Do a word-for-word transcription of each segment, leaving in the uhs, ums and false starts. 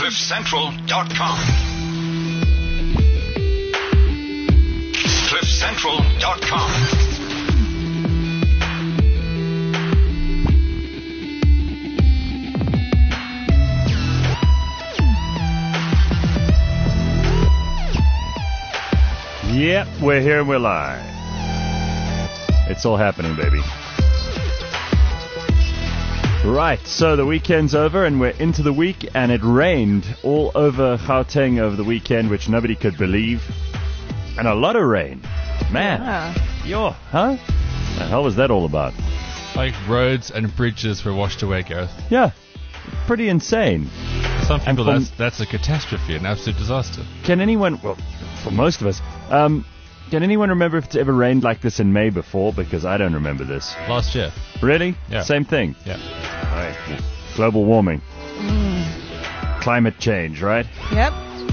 cliff central dot com. cliff central dot com. Yep, we're here and we're live. It's all happening, baby. Right, so the weekend's over and we're into the week, and it rained all over Gauteng over the weekend, which nobody could believe. And a lot of rain. Man. Yeah. Yo, huh? The hell was that all about? Like roads and bridges were washed away, Gareth. Yeah, pretty insane. Some people, from- that's, that's a catastrophe, an absolute disaster. Can anyone, well, for most of us, um, can anyone remember if it's ever rained like this in May before? Because I don't remember this. Last year. Really? Yeah. Same thing? Yeah. Right. Global warming. Mm. Climate change, right? Yep.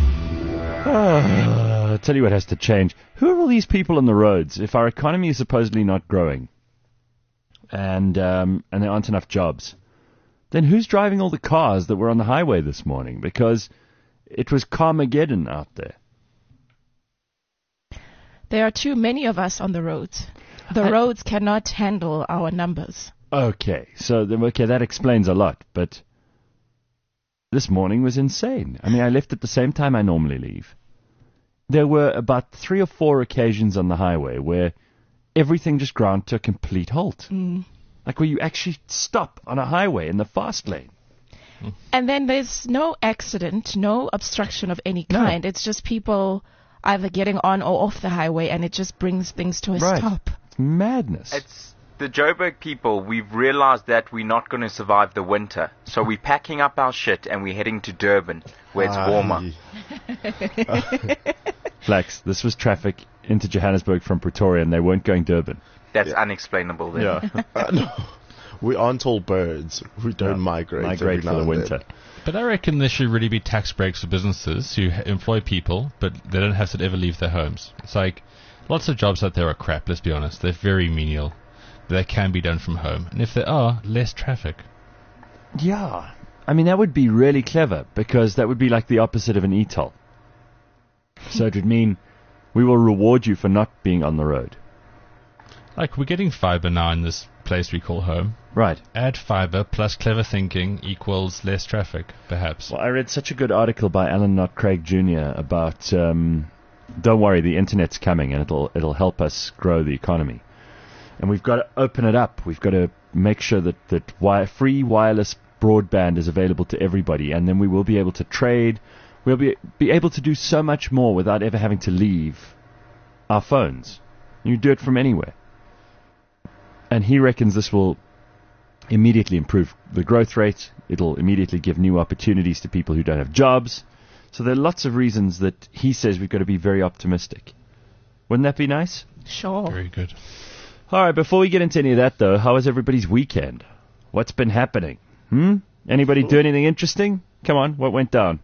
Uh, I'll tell you what has to change. Who are all these people on the roads if our economy is supposedly not growing and um, and there aren't enough jobs? Then who's driving all the cars that were on the highway this morning? Because it was Carmageddon out there. There are too many of us on the roads. The I- roads cannot handle our numbers. Okay, so then, okay, that explains a lot. But this morning was insane. I mean, I left at the same time I normally leave. There were about three or four occasions on the highway where everything just ground to a complete halt. Mm. Like where you actually stop on a highway in the fast lane. And then there's no accident, no obstruction of any No. kind. It's just people either getting on or off the highway, and it just brings things to a Right. stop. It's madness. It's the Joburg people. We've realized that we're not going to survive the winter. So we're packing up our shit and we're heading to Durban, where it's warmer. Flex, this was traffic into Johannesburg from Pretoria, and they weren't going Durban. That's Yeah. unexplainable then. Yeah. Uh, no, we aren't all birds. We don't migrate. Migrate every for now the and winter. then. But I reckon there should really be tax breaks for businesses who h- employ people, but they don't have to ever leave their homes. It's like, lots of jobs out there are crap, let's be honest. They're very menial. They can be done from home. And if there are, less traffic. Yeah. I mean, that would be really clever, because that would be like the opposite of an E T O L. So it would mean we will reward you for not being on the road. Like, we're getting fiber now in this place we call home. Right. Add fiber plus clever thinking equals less traffic, perhaps. Well, I read such a good article by Alan Knott Craig Junior about, um, don't worry, the internet's coming and it'll it'll help us grow the economy. And we've got to open it up. We've got to make sure that, that wi- free wireless broadband is available to everybody, and then we will be able to trade. We'll be be able to do so much more without ever having to leave our phones. You do it from anywhere. And he reckons this will immediately improve the growth rate. It'll immediately give new opportunities to people who don't have jobs. So there are lots of reasons that he says we've got to be very optimistic. Wouldn't that be nice? Sure. Very good. All right, before we get into any of that, though, how was everybody's weekend? What's been happening? Hmm? Anybody do anything interesting? Come on, what went down?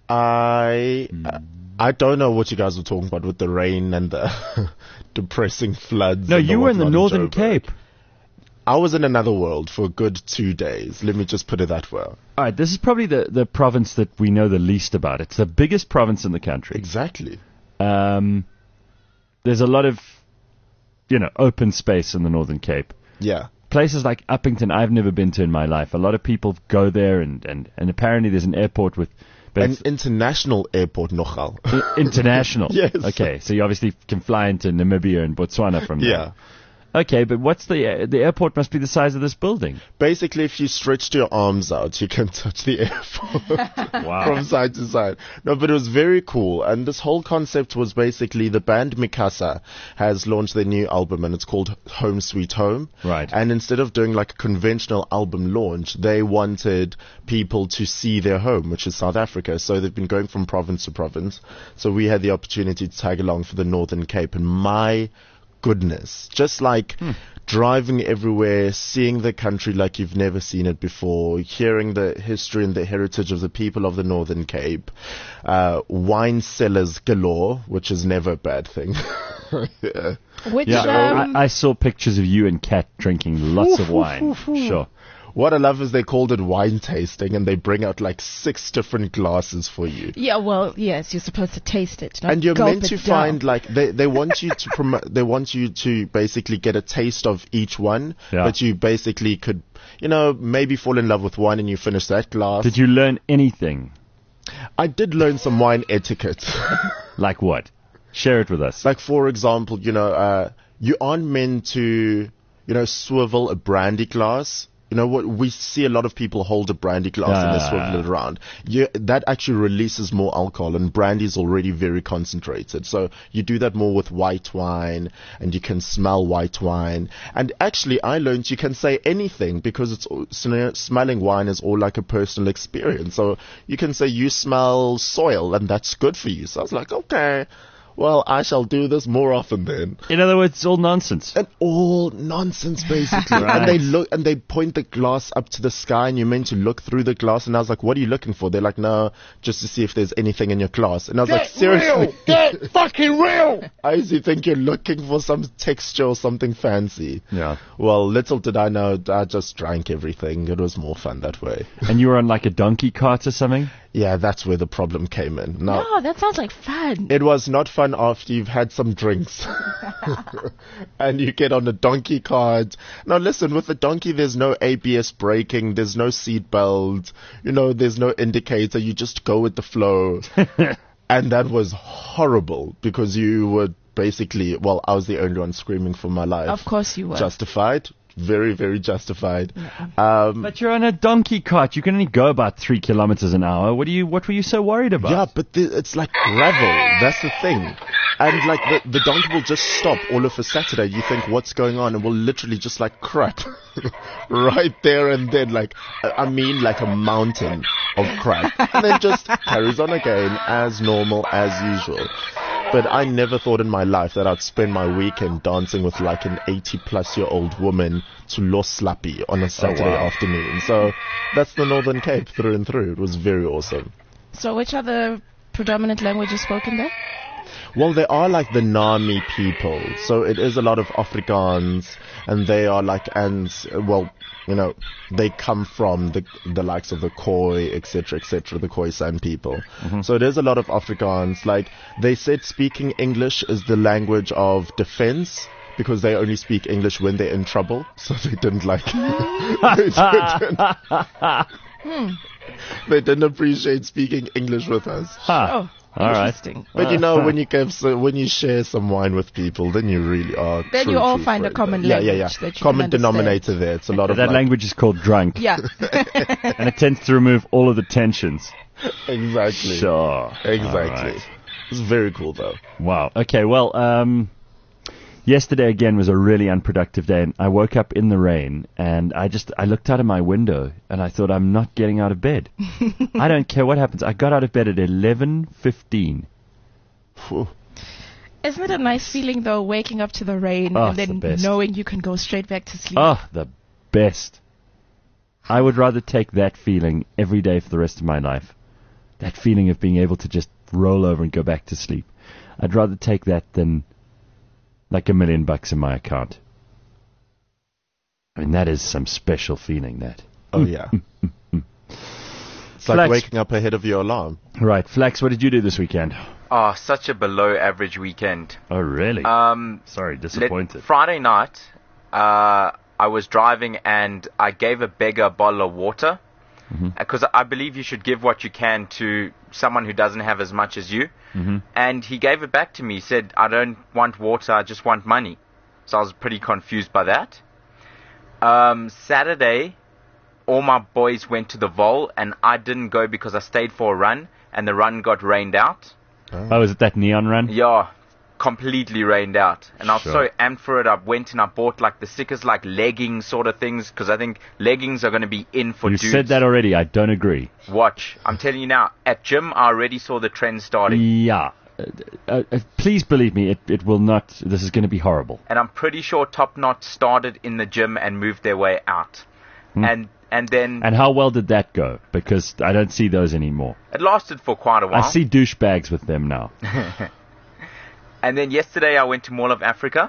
I I don't know what you guys were talking about with the rain and the depressing floods. No, and the you were in the whatnot Northern Joburg. Cape. I was in another world for a good two days. Let me just put it that way. All right, this is probably the, the province that we know the least about. It's the biggest province in the country. Exactly. Um, there's a lot of, you know, open space in the Northern Cape. Yeah. Places like Uppington, I've never been to in my life. A lot of people go there, and, and, and apparently there's an airport with... But An it's international airport, nogal. i- international. Yes. Okay, so you obviously can fly into Namibia and Botswana from there. Yeah. Okay, but what's the... The airport must be the size of this building. Basically, if you stretched your arms out, you can touch the airport Wow. from side to side. No, but it was very cool. And this whole concept was basically the band Mikasa has launched their new album, and it's called Home Sweet Home. Right. And instead of doing like a conventional album launch, they wanted people to see their home, which is South Africa. So they've been going from province to province. So we had the opportunity to tag along for the Northern Cape, and my goodness, just like Hmm. driving everywhere, seeing the country like you've never seen it before, hearing the history and the heritage of the people of the Northern Cape, uh, wine cellars galore, which is never a bad thing. Yeah. Which, Yeah, um, I, I saw pictures of you and Kat drinking lots of wine. Sure. What I love is they called it wine tasting, and they bring out like six different glasses for you. Yeah, well, yes, you're supposed to taste it. Not And you're gulp meant to it down. find like they, they want you to promote they want you to basically get a taste of each one, Yeah. but you basically could, you know, maybe fall in love with one and you finish that glass. Did you learn anything? I did learn some wine etiquette. Like what? Share it with us. Like, for example, you know, uh, you aren't meant to, you know, swivel a brandy glass. You know what? We see a lot of people hold a brandy glass and they Ah. swivel it around. You, that actually releases more alcohol, and brandy is already very concentrated. So you do that more with white wine, and you can smell white wine. And actually, I learned you can say anything because it's all- sm- smelling wine is all like a personal experience. So you can say you smell soil, and that's good for you. So I was like, okay, well, I shall do this more often then. In other words, it's all nonsense. And all nonsense, basically. Right. And they look and they point the glass up to the sky, and you're meant to look through the glass. And I was like, "What are you looking for?" They're like, "No, just to see if there's anything in your glass." And I was like, "Seriously, Get fucking real! I used think you're looking for some texture or something fancy." Yeah. Well, little did I know, I just drank everything. It was more fun that way. And you were on like a donkey cart or something? Yeah, that's where the problem came in. Now, Oh, that sounds like fun. it was not fun after you've had some drinks. And you get on a donkey cart. Now listen, with the donkey there's no A B S braking, there's no seat belt, you know, there's no indicator, you just go with the flow. And that was horrible because you were basically, well, I was the only one screaming for my life. Of course you were. Justified. Very, very justified. Um, But you're on a donkey cart. You can only go about three kilometers an hour. What do you? What were you so worried about? Yeah, but the, it's like gravel. That's the thing. And like the, the donkey will just stop all of a Saturday. You think, what's going on? And will literally just like crap right there and then. Like, I I mean, like a mountain of crap. And then just carries on again as normal, as usual. But I never thought in my life that I'd spend my weekend dancing with like an eighty plus year old woman to Los Slappy on a Saturday wow. afternoon. So that's the Northern Cape through and through. It was very awesome. So which are the predominant languages spoken there? Well, they are like the Nami people, so it is a lot of Afrikaans, and they are like, and well, you know, they come from the the likes of the Khoi, et cetera, et cetera, the Khoisan people. So it is a lot of Afrikaans. Like they said, speaking English is the language of defense. Because they only speak English when they're in trouble, so they didn't like. they, didn't, they didn't appreciate speaking English with us. Ha. Oh, All right. interesting. But you know, when you give, so when you share some wine with people, then you really are. Then true, you all true find a friends. common yeah, yeah, language yeah. that you Common can understand. denominator there. It's a lot of That like, language is called drunk, Yeah. and it tends to remove all of the tensions. Exactly. Sure. Exactly. All right. It's very cool though. Wow. Okay. Well, um, yesterday again was a really unproductive day. And I woke up in the rain, and I just I looked out of my window, and I thought, I'm not getting out of bed. I don't care what happens. I got out of bed at eleven fifteen. Phew. Isn't it a nice feeling though, waking up to the rain Oh, and it's then the best. knowing you can go straight back to sleep? Oh, the best. I would rather take that feeling every day for the rest of my life. That feeling of being able to just roll over and go back to sleep. I'd rather take that than like a million bucks in my account. I mean, that is some special feeling, that. Oh yeah. It's like Flex. waking up ahead of your alarm. Right, Flax, what did you do this weekend? Oh, such a below average weekend. Oh, really? Um, Sorry, let- disappointed. Friday night, uh, I was driving and I gave a beggar a bottle of water. Because I believe you should give what you can to someone who doesn't have as much as you. Mm-hmm. And he gave it back to me. He said, I don't want water, I just want money. So I was pretty confused by that. Um, Saturday, all my boys went to the Vol, and I didn't go because I stayed for a run, and the run got rained out. Oh, was it that neon run? Yeah, completely rained out. And I was Sure. so amped for it, I went and I bought like the sickest like leggings sort of things, because I think leggings are going to be in for You dudes. said that already. I don't agree. Watch. I'm telling you now, at gym, I already saw the trend starting. Yeah. Uh, uh, uh, please believe me, it, it will not. This is going to be horrible. And I'm pretty sure Top Knot started in the gym and moved their way out. And and then And how well did that go? Because I don't see those anymore. it lasted for quite a while. I see douchebags with them now. And then yesterday I went to Mall of Africa.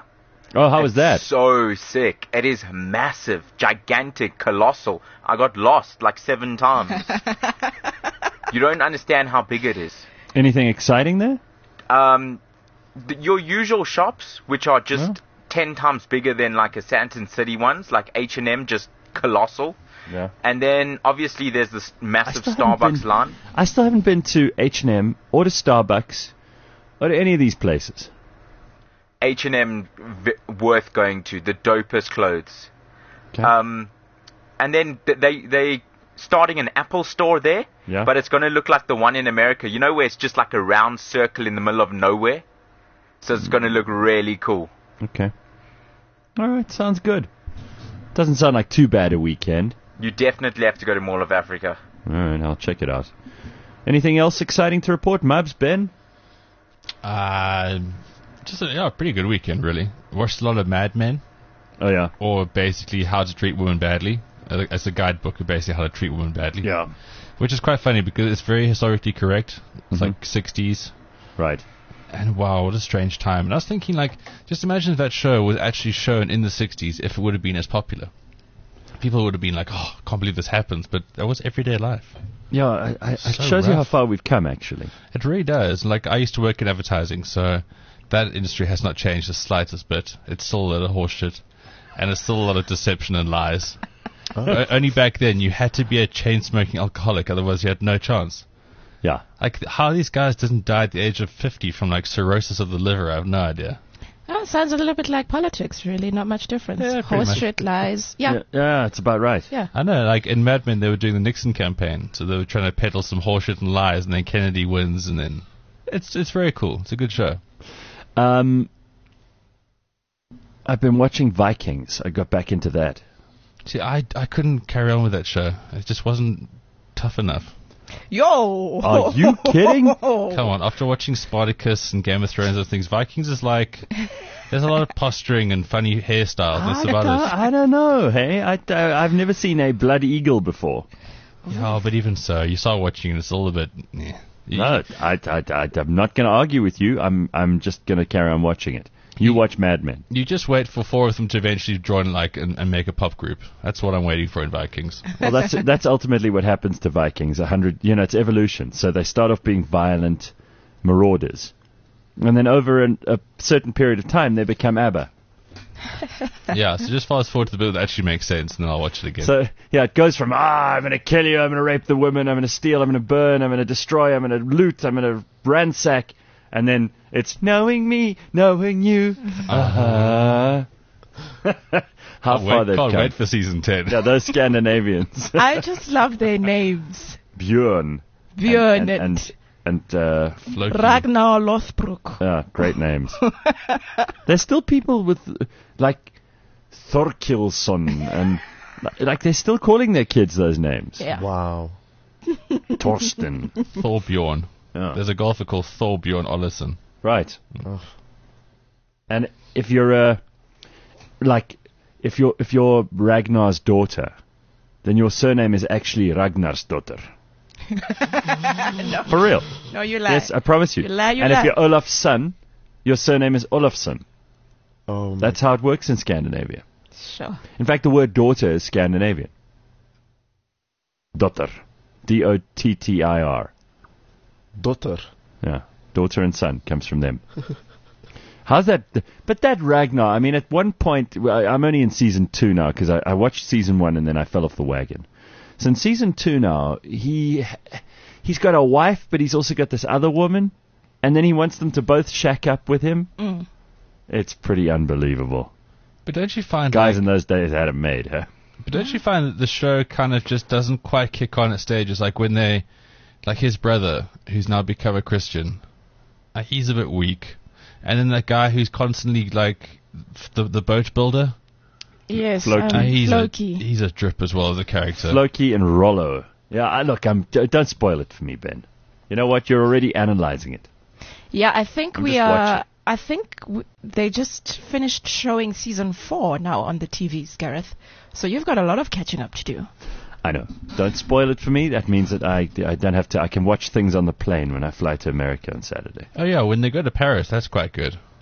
Oh, how was that? So sick. It is massive, gigantic, colossal. I got lost like seven times. You don't understand how big it is. Anything exciting there? Um, th- your usual shops, which are just Yeah. ten times bigger than like a Santon City ones, like H and M, just colossal. Yeah. And then obviously there's this massive still haven't Starbucks been- line. I still haven't been to H and M or to Starbucks or to any of these places. H and M v- worth going to. The dopest clothes. Okay. Um, and then th- they they starting an Apple store there. Yeah. But it's going to look like the one in America. You know where it's just like a round circle in the middle of nowhere. So it's going to look really cool. Okay. All right, sounds good. Doesn't sound like too bad a weekend. You definitely have to go to Mall of Africa. All right, I'll check it out. Anything else exciting to report, Mubs, Ben? Uh, just a yeah, pretty good weekend, really. Watched a lot of Mad Men, Oh, yeah. or basically How to Treat Women Badly. Uh, It's a guidebook of basically how to treat women badly. Yeah. Which is quite funny because it's very historically correct. It's Mhm. like sixties. Right. And wow, what a strange time. And I was thinking, like, just imagine if that show was actually shown in the sixties, if it would have been as popular. People would have been like, oh, I can't believe this happens. But that was everyday life. Yeah, I, I, it So shows you how rough. far we've come, actually. It really does. Like, I used to work in advertising, so that industry has not changed the slightest bit. It's still a lot of horseshit. And it's still a lot of deception and lies. O- only back then, you had to be a chain-smoking alcoholic, otherwise you had no chance. Yeah. Like, how these guys didn't die at the age of fifty from, like, cirrhosis of the liver, I have no idea. Oh, sounds a little bit like politics, really. Not much difference. Yeah, pretty Horse much. shit, lies. Yeah. yeah. Yeah, it's about right. Yeah. I know, like, in Mad Men, they were doing the Nixon campaign, so they were trying to peddle some horseshit and lies, and then Kennedy wins, and then... It's it's very cool. It's a good show. Um, I've been watching Vikings. I got back into that. See, I, I couldn't carry on with that show. It just wasn't tough enough. Yo! Are you kidding? Come on, after watching Spartacus and Game of Thrones and things, Vikings is like... There's a lot of posturing and funny hairstyles. That's I, about don't, it. I don't know, hey? I, I, I've never seen a blood eagle before. Yeah, but even so, you start watching and it's all a bit... eh. You- No, I, I, I, I'm not going to argue with you. I'm, I'm just going to carry on watching it. You watch Mad Men. You just wait for four of them to eventually join like and, and make a pop group. That's what I'm waiting for in Vikings. Well, that's that's ultimately what happens to Vikings. A hundred, you know, it's evolution. So they start off being violent marauders, and then over an, a certain period of time, they become ABBA. Yeah, so just fast forward to the bit that actually makes sense, and then I'll watch it again. So yeah, it goes from ah, I'm going to kill you, I'm going to rape the women, I'm going to steal, I'm going to burn, I'm going to destroy, I'm going to loot, I'm going to ransack, and then it's knowing me, knowing you. Uh-huh. How can't far wait, they've can't come. wait for season ten. Yeah, those Scandinavians. I just love their names. Björn. Björn and and, and, and uh, Floki. Ragnar Lothbrok. yeah, great names. There's still people with uh, like Thorkilsson and like they're still calling their kids those names. Yeah. Wow. Torsten. Thorbjorn. Yeah. There's a golfer called Thorbjorn Ollison. Right. Oh. And if you're uh, like if you're if you're Ragnar's daughter, then your surname is actually Ragnar's daughter. No. For real. No, you lie. Yes, I promise you. You lie, you and lie. if you're Olaf's son, your surname is Olafsson. Oh, my That's how it works in Scandinavia. Sure. In fact, the word daughter is Scandinavian. Dotter. D O T T I R. daughter. Yeah. Daughter and son comes from them. How's that? But that Ragnar, I mean, at one point, well, I'm only in season two now because I, I watched season one and then I fell off the wagon. So in season two now, he he's got a wife, but he's also got this other woman, and then he wants them to both shack up with him. Mm. It's pretty unbelievable. But don't you find Guys like, in those days had it made, huh? But don't you find that the show kind of just doesn't quite kick on at stages? Like when they, like his brother, who's now become a Christian, uh, he's a bit weak. And then that guy who's constantly like f- the the boat builder, Yes. Floki. Um, uh, he's Floki. a he's a drip as well as a character. Floki and Rollo. Yeah, I, look, I'm, d- don't spoil it for me, Ben. You know what? You're already analyzing it. Yeah, I think I'm we just are. watching. I think w- they just finished showing season four now on the T Vs, Gareth. So you've got a lot of catching up to do. I know. Don't spoil it for me. That means that I, I don't have to. I can watch things on the plane when I fly to America on Saturday. Oh yeah, when they go to Paris, that's quite good.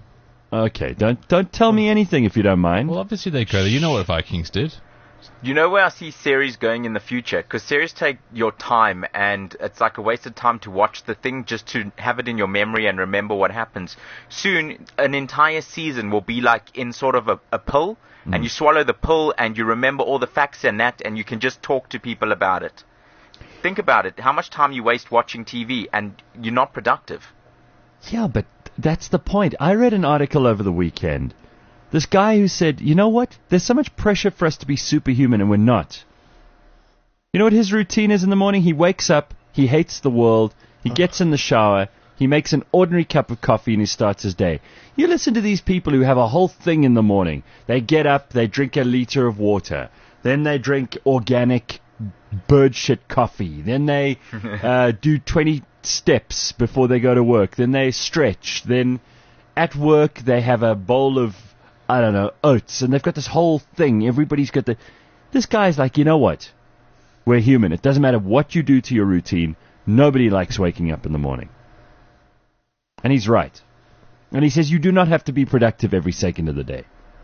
Okay, don't don't tell me anything if you don't mind. Well, obviously they go there. You know what Vikings did. You know where I see series going in the future? Because series take your time, and it's like a wasted time to watch the thing just to have it in your memory and remember what happens. Soon, an entire season will be like in sort of a, a pill, mm. and you swallow the pill, and you remember all the facts and that, and you can just talk to people about it. Think about it. How much time you waste watching T V, and you're not productive. Yeah, but that's the point. I read an article over the weekend. This guy who said, you know what? There's so much pressure for us to be superhuman, and we're not. You know what his routine is in the morning? He wakes up, he hates the world, he gets in the shower, he makes an ordinary cup of coffee, and he starts his day. You listen to these people who have a whole thing in the morning. They get up, they drink a liter of water. Then they drink organic bird shit coffee. Then they uh, do twenty steps before they go to work. Then they stretch. Then at work they have a bowl of, I don't know, oats, and they've got this whole thing. Everybody's got the... This guy's like, you know what? We're human. It doesn't matter what you do to your routine. Nobody likes waking up in the morning. And he's right. And he says you do not have to be productive every second of the day.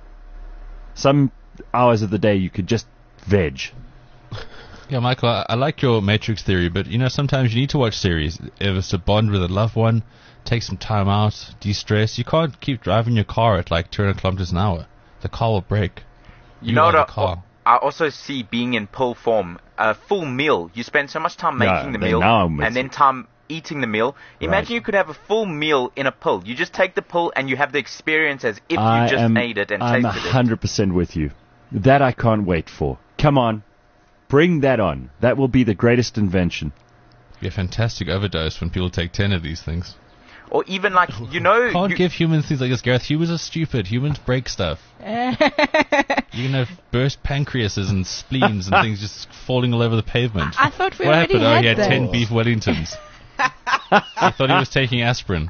Some hours of the day you could just veg. Yeah, Michael, I, I like your Matrix theory, but, you know, sometimes you need to watch series. If it's to bond with a loved one, take some time out, de-stress. You can't keep driving your car at like two hundred kilometers an hour. The car will break. You, you know what? The car. I also see being in pill form. A full meal. You spend so much time making yeah, the meal and then time eating the meal. Imagine right. you could have a full meal in a pill. You just take the pill and you have the experience as if I you just am, ate it and I'm tasted it. I'm one hundred percent with you. That I can't wait for. Come on. Bring that on. That will be the greatest invention. Be a fantastic overdose when people take ten of these things. Or even like, you know... Can't you, give humans things like this, Gareth. Humans are stupid. Humans break stuff. You can have burst pancreases and spleens and things just falling all over the pavement. I thought we what already happened? had Oh, he had that. ten beef Wellingtons. I thought he was taking aspirin.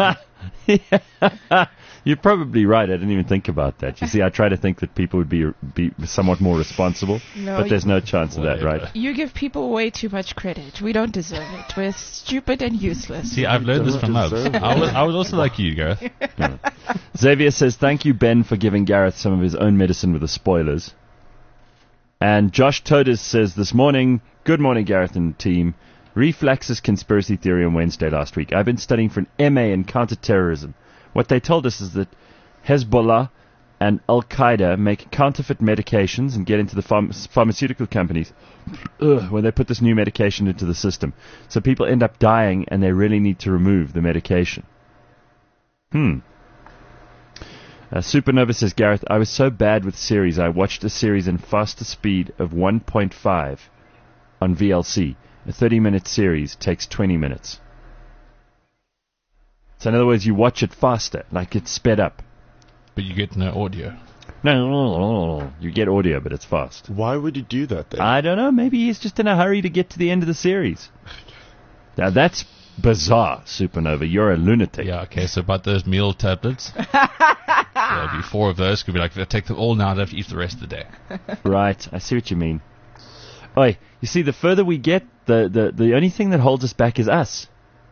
You're probably right. I didn't even think about that. You see, I try to think that people would be be somewhat more responsible, No, but there's no chance of that, Whatever. right? You give people way too much credit. We don't deserve it. We're stupid and useless. See, I've learned this from us. I was, I was also like you, Gareth. Yeah. Xavier says, thank you, Ben, for giving Gareth some of his own medicine with the spoilers. And Josh Todes says, this morning, good morning, Gareth and team. Reflax's conspiracy theory on Wednesday last week. I've been studying for an M A in counterterrorism. What they told us is that Hezbollah and Al-Qaeda make counterfeit medications and get into the pharm- pharmaceutical companies ugh, when they put this new medication into the system. So people end up dying and they really need to remove the medication. Hmm. Uh, Supernova says, Gareth, I was so bad with series. I watched a series in faster speed of one point five on V L C. A thirty-minute series takes twenty minutes. So in other words, you watch it faster, like it's sped up. But you get no audio. No, no, no, no, no. You get audio, but it's fast. Why would you do that then? I don't know. Maybe he's just in a hurry to get to the end of the series. Now that's bizarre, Supernova. You're a lunatic. Yeah, okay, so about those meal tablets. There'll be four of those. Could be like, if I take them all now, I'd have to eat the rest of the day. Right. I see what you mean. Oi, you see, the further we get, the, the, the only thing that holds us back is us.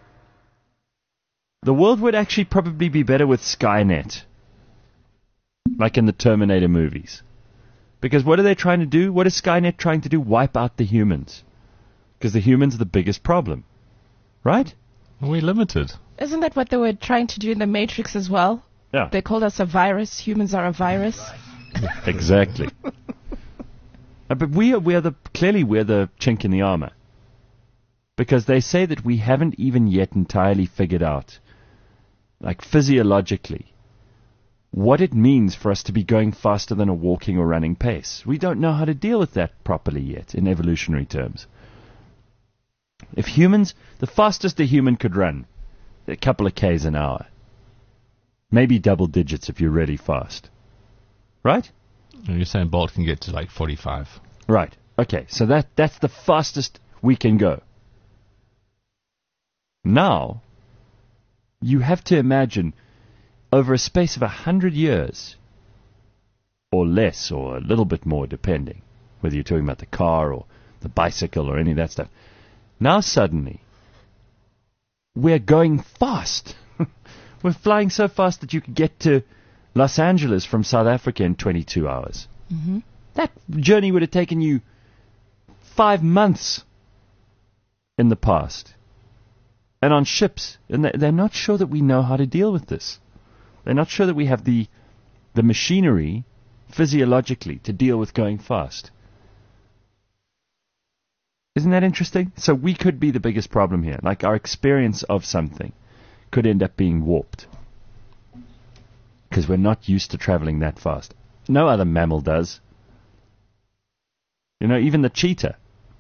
The world would actually probably be better with Skynet. Like in the Terminator movies. Because what are they trying to do? What is Skynet trying to do? Wipe out the humans. Because the humans are the biggest problem. Right? We're limited. Isn't that what they were trying to do in the Matrix as well? Yeah. They called us a virus. Humans are a virus. Exactly. uh, but we are, we are the, clearly we're the chink in the armor. Because they say that we haven't even yet entirely figured out, like physiologically, what it means for us to be going faster than a walking or running pace. We don't know how to deal with that properly yet in evolutionary terms. If humans, the fastest a human could run, a couple of k's an hour. Maybe double digits if you're really fast. Right? And you're saying Bolt can get to like forty-five. Right. Okay, so that that's the fastest we can go. Now, you have to imagine, over a space of a hundred years, or less, or a little bit more, depending, whether you're talking about the car or the bicycle or any of that stuff. Now suddenly, we're going fast. We're flying so fast that you could get to Los Angeles from South Africa in twenty-two hours. Mm-hmm. That journey would have taken you five months in the past. And on ships. And they're not sure that we know how to deal with this. They're not sure that we have the the machinery physiologically to deal with going fast. Isn't that interesting? So we could be the biggest problem here. Like our experience of something could end up being warped. Because we're not used to traveling that fast. No other mammal does. You know, even the cheetah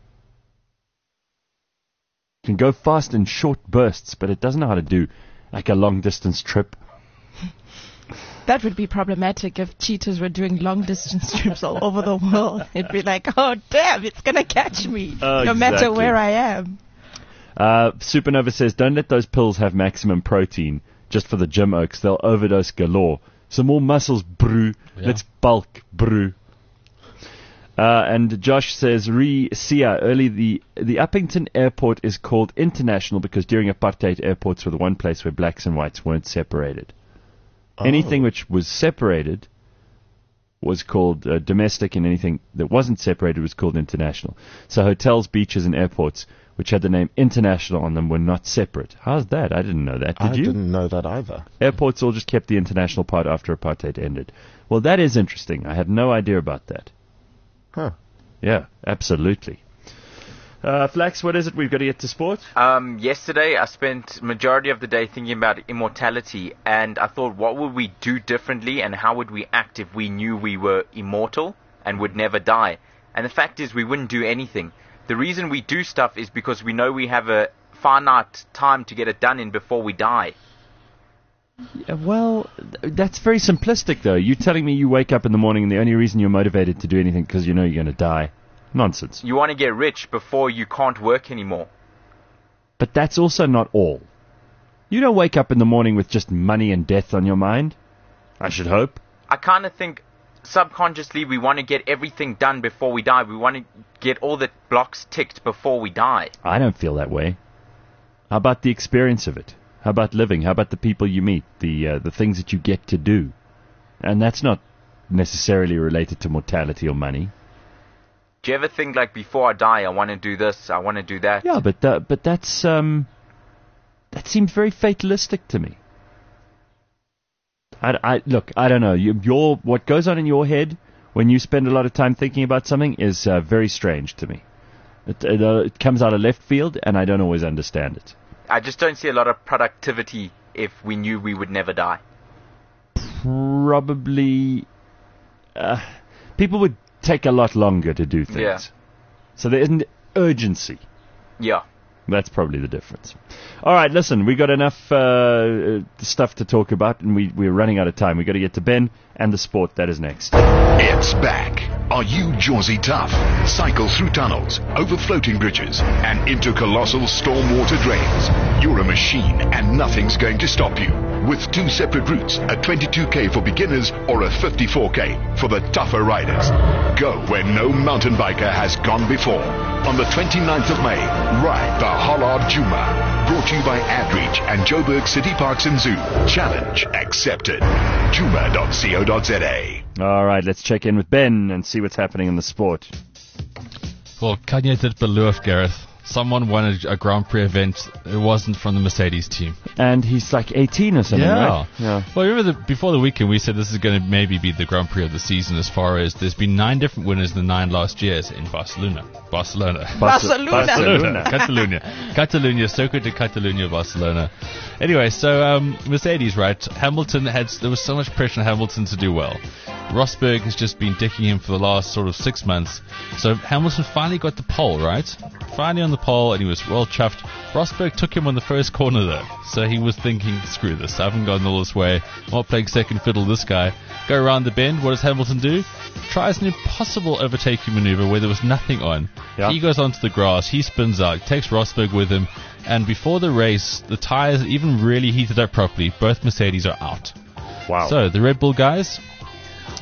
can go fast in short bursts, but it doesn't know how to do like a long distance trip. That would be problematic if cheetahs were doing long-distance trips all over the world. It'd be like, oh, damn, it's going to catch me, Oh, no matter exactly. where I am. Uh, Supernova says, don't let those pills have maximum protein just for the gym oaks. They'll overdose galore. Some more muscles, brew. Yeah. Let's bulk, brew. Uh, and Josh says, re Sia, early the the Uppington airport is called international because during apartheid airports were the one place where blacks and whites weren't separated. Oh. Anything which was separated was called uh, domestic, and anything that wasn't separated was called international. So hotels, beaches, and airports which had the name international on them were not separate. How's that? I didn't know that. Did I you? didn't know that either. Airports all just kept the international part after apartheid ended. Well, that is interesting. I had no idea about that. Huh. Yeah, absolutely. Uh, Flax, what is it? We've got to get to sport. Um, yesterday, I spent majority of the day thinking about immortality, and I thought, what would we do differently, and how would we act if we knew we were immortal and would never die? And the fact is, we wouldn't do anything. The reason we do stuff is because we know we have a finite time to get it done in before we die. Yeah, well, th- that's very simplistic, though. You're telling me you wake up in the morning and the only reason you're motivated to do anything because you know you're going to die. Nonsense. You want to get rich before you can't work anymore. But that's also not all. You don't wake up in the morning with just money and death on your mind. I should hope. I kind of think subconsciously we want to get everything done before we die. We want to get all the blocks ticked before we die. I don't feel that way. How about the experience of it? How about living? How about the people you meet? The uh, the things that you get to do? And that's not necessarily related to mortality or money. Do you ever think, like, before I die, I want to do this, I want to do that? Yeah, but uh, but that's um, that seems very fatalistic to me. I, I look, I don't know. You, your what goes on in your head when you spend a lot of time thinking about something is uh, very strange to me. It, it, uh, it comes out of left field, and I don't always understand it. I just don't see a lot of productivity if we knew we would never die. Probably, uh, people would take a lot longer to do things. Yeah. So there isn't urgency. Yeah. That's probably the difference. All right, listen, we got enough uh, stuff to talk about, and we, we're running out of time. We've got to get to Ben and the sport. That is next. It's back. Are you Josie Tough? Cycle through tunnels, over floating bridges, and into colossal stormwater drains. You're a machine, and nothing's going to stop you. With two separate routes, a twenty-two K for beginners or a fifty-four K for the tougher riders. Go where no mountain biker has gone before. On the twenty-ninth of May, ride the Hollard Juma. Brought to you by AdReach and Joburg City Parks and Zoo. Challenge accepted. juma dot co dot za. All right, let's check in with Ben and see what's happening in the sport. Well, Kanye did beloof, Gareth. Someone won a, a Grand Prix event. It wasn't from the Mercedes team. And he's like eighteen or something, Yeah. right? Yeah. Well, remember the, before the weekend we said this is going to maybe be the Grand Prix of the season as far as there's been nine different winners in the nine last years in Barcelona. Barcelona. Barcelona. Barcelona. Catalonia. Catalonia. Circuit de Catalunya, Barcelona. Anyway, so um, Mercedes, right? Hamilton had, there was so much pressure on Hamilton to do well. Rosberg has just been dicking him for the last sort of six months. So Hamilton finally got the pole, right? Finally on the pole, and he was well chuffed. Rosberg took him on the first corner, though. So he was thinking, screw this, I haven't gone all this way. I'm not playing second fiddle this guy. Go around the bend, what does Hamilton do? Tries an impossible overtaking maneuver where there was nothing on. Yeah. He goes onto the grass, he spins out, takes Rosberg with him, and before the race, the tyres even really heated up properly. Both Mercedes are out. Wow. So the Red Bull guys,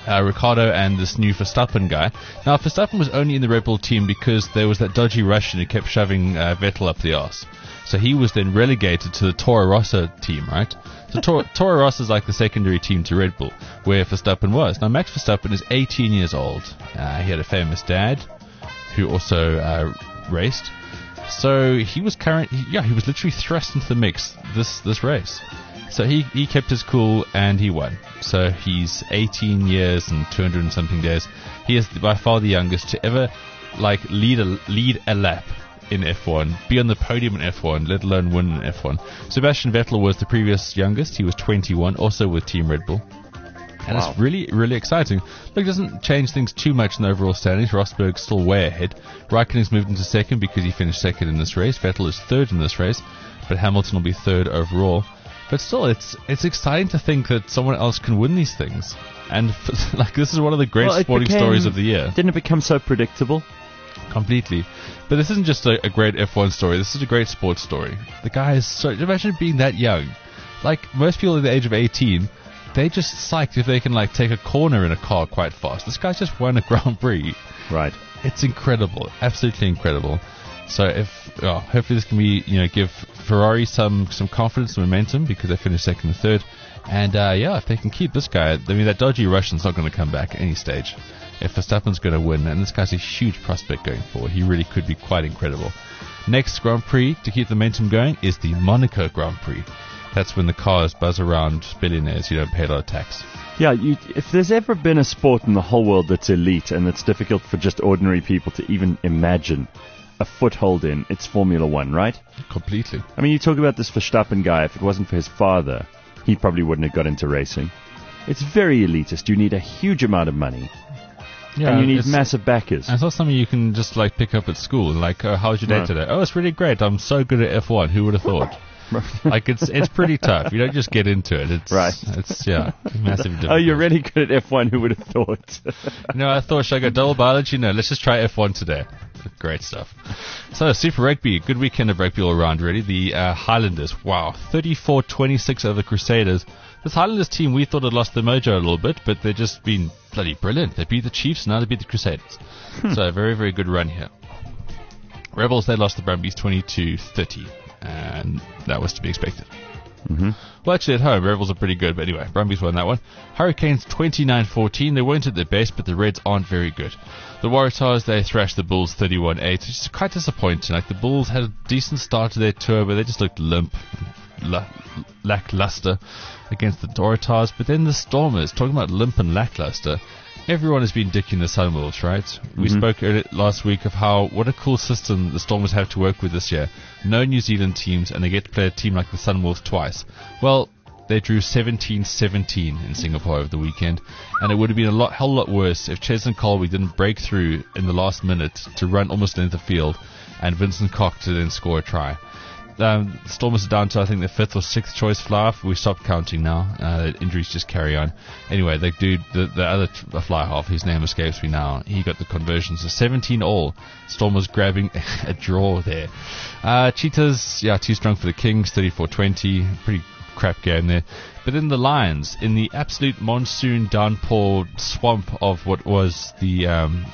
uh, Ricciardo and this new Verstappen guy. Now, Verstappen was only in the Red Bull team because there was that dodgy Russian who kept shoving uh, Vettel up the arse. So he was then relegated to the Toro Rosso team, right? So Tor- Toro Rosso is like the secondary team to Red Bull, where Verstappen was. Now, Max Verstappen is eighteen years old. Uh, he had a famous dad who also uh, raced. So he was current. He, yeah, he was literally thrust into the mix this this race. So he, he kept his cool and he won. So he's eighteen years and two hundred and something days. He is by far the youngest to ever like lead a lead a lap in F one, be on the podium in F one, let alone win in F one. Sebastian Vettel was the previous youngest. He was twenty-one, also with Team Red Bull. And wow. It's really, really exciting. Look, it doesn't change things too much in the overall standings. Rosberg's still way ahead. Raikkonen's moved into second because he finished second in this race. Vettel is third in this race, but Hamilton will be third overall. But still, it's it's exciting to think that someone else can win these things. And like this is one of the great well, sporting became, stories of the year. Didn't it become so predictable? Completely. But this isn't just a, a great F one story. This is a great sports story. The guy is so... Imagine being that young. Like, most people at the age of eighteen, they just psyched if they can, like, take a corner in a car quite fast. This guy's just won a Grand Prix. Right. It's incredible. Absolutely incredible. So if... Oh, hopefully this can be, you know, give Ferrari some, some confidence and momentum because they finished second and third. And, uh, yeah, if they can keep this guy... I mean, that dodgy Russian's not going to come back at any stage. If Verstappen's going to win, and this guy's a huge prospect going forward, he really could be quite incredible. Next Grand Prix to keep the momentum going is the Monaco Grand Prix. That's when the cars buzz around billionaires who don't pay a lot of tax. Yeah, you, if there's ever been a sport in the whole world that's elite and that's difficult for just ordinary people to even imagine a foothold in, it's Formula One, right? Completely. I mean, you talk about this Verstappen guy. If it wasn't for his father, he probably wouldn't have got into racing. It's very elitist. You need a huge amount of money. Yeah, and you need massive backers. And it's not something you can just like pick up at school. Like, oh, how was your day no. today? Oh, it's really great. I'm so good at F one. Who would have thought? Like, it's it's pretty tough. You don't just get into it. It's right. It's yeah, massive. Oh, you're really good at F one. Who would have thought? No, I thought should I go double biology? No, let's just try F one today. Great stuff. So, Super Rugby, good weekend of rugby all around. Really, the uh, Highlanders. Wow, thirty-four twenty-six over Crusaders. This Highlanders team, we thought had lost their mojo a little bit, but they've just been bloody brilliant. They beat the Chiefs, now they beat the Crusaders. Hmm. So, a very, very good run here. Rebels, they lost the Brumbies twenty-two thirty, and that was to be expected. Mm-hmm. Well, actually, at home, Rebels are pretty good, but anyway, Brumbies won that one. Hurricanes twenty-nine fourteen, they weren't at their best, but the Reds aren't very good. The Waratahs, they thrashed the Bulls thirty-one eight, which is quite disappointing. Like, the Bulls had a decent start to their tour, but they just looked limp, la- lackluster against the Waratahs. But then the Stormers, talking about limp and lackluster, everyone has been dicking the Sunwolves, right? Mm-hmm. We spoke last week of how, what a cool system the Stormers have to work with this year. No New Zealand teams, and they get to play a team like the Sunwolves twice. Well, they drew seventeen seventeen in Singapore over the weekend, and it would have been a lot, hell lot worse if Cheslin Colby didn't break through in the last minute to run almost into the field, and Vincent Koch to then score a try. Um, Stormers are down to, I think, their fifth or sixth choice fly-half. We stopped counting now. Uh, injuries just carry on. Anyway, the dude, the, the other t- fly-half, his name escapes me now, he got the conversion. So seventeen all. Stormers grabbing a draw there. Uh, Cheetahs, yeah, too strong for the Kings, thirty-four twenty. Pretty crap game there. But then the Lions, in the absolute monsoon downpour swamp of what was the um,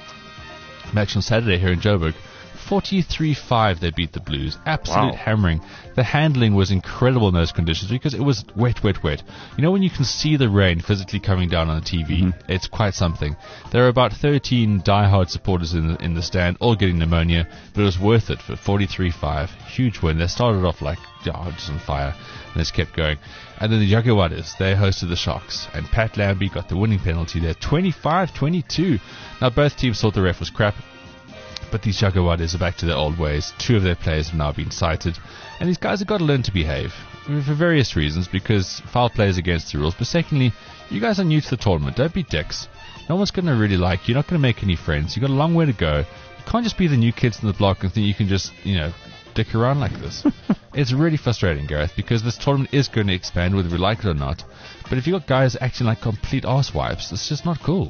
match on Saturday here in Joburg, forty-three five they beat the Blues. Absolute wow. hammering. The handling was incredible in those conditions because it was wet, wet, wet. You know when you can see the rain physically coming down on the T V? Mm-hmm. It's quite something. There are about thirteen diehard supporters in the, in the stand, all getting pneumonia, but it was worth it for forty-three five. Huge win. They started off like, oh, just on fire, and just kept going. And then the Jaguars, they hosted the Sharks, and Pat Lambie got the winning penalty there, twenty-five twenty-two. Now both teams thought the ref was crap, but these Jaguars are back to their old ways. Two of their players have now been cited, and these guys have got to learn to behave. I mean, for various reasons, because foul play is against the rules, but secondly, you guys are new to the tournament. Don't be dicks. No one's going to really like you. You're not going to make any friends. You've got a long way to go. You can't just be the new kids in the block and think you can just, you know, dick around like this. It's really frustrating, Gareth, because this tournament is going to expand whether we like it or not. But if you've got guys acting like complete arsewives, it's just not cool.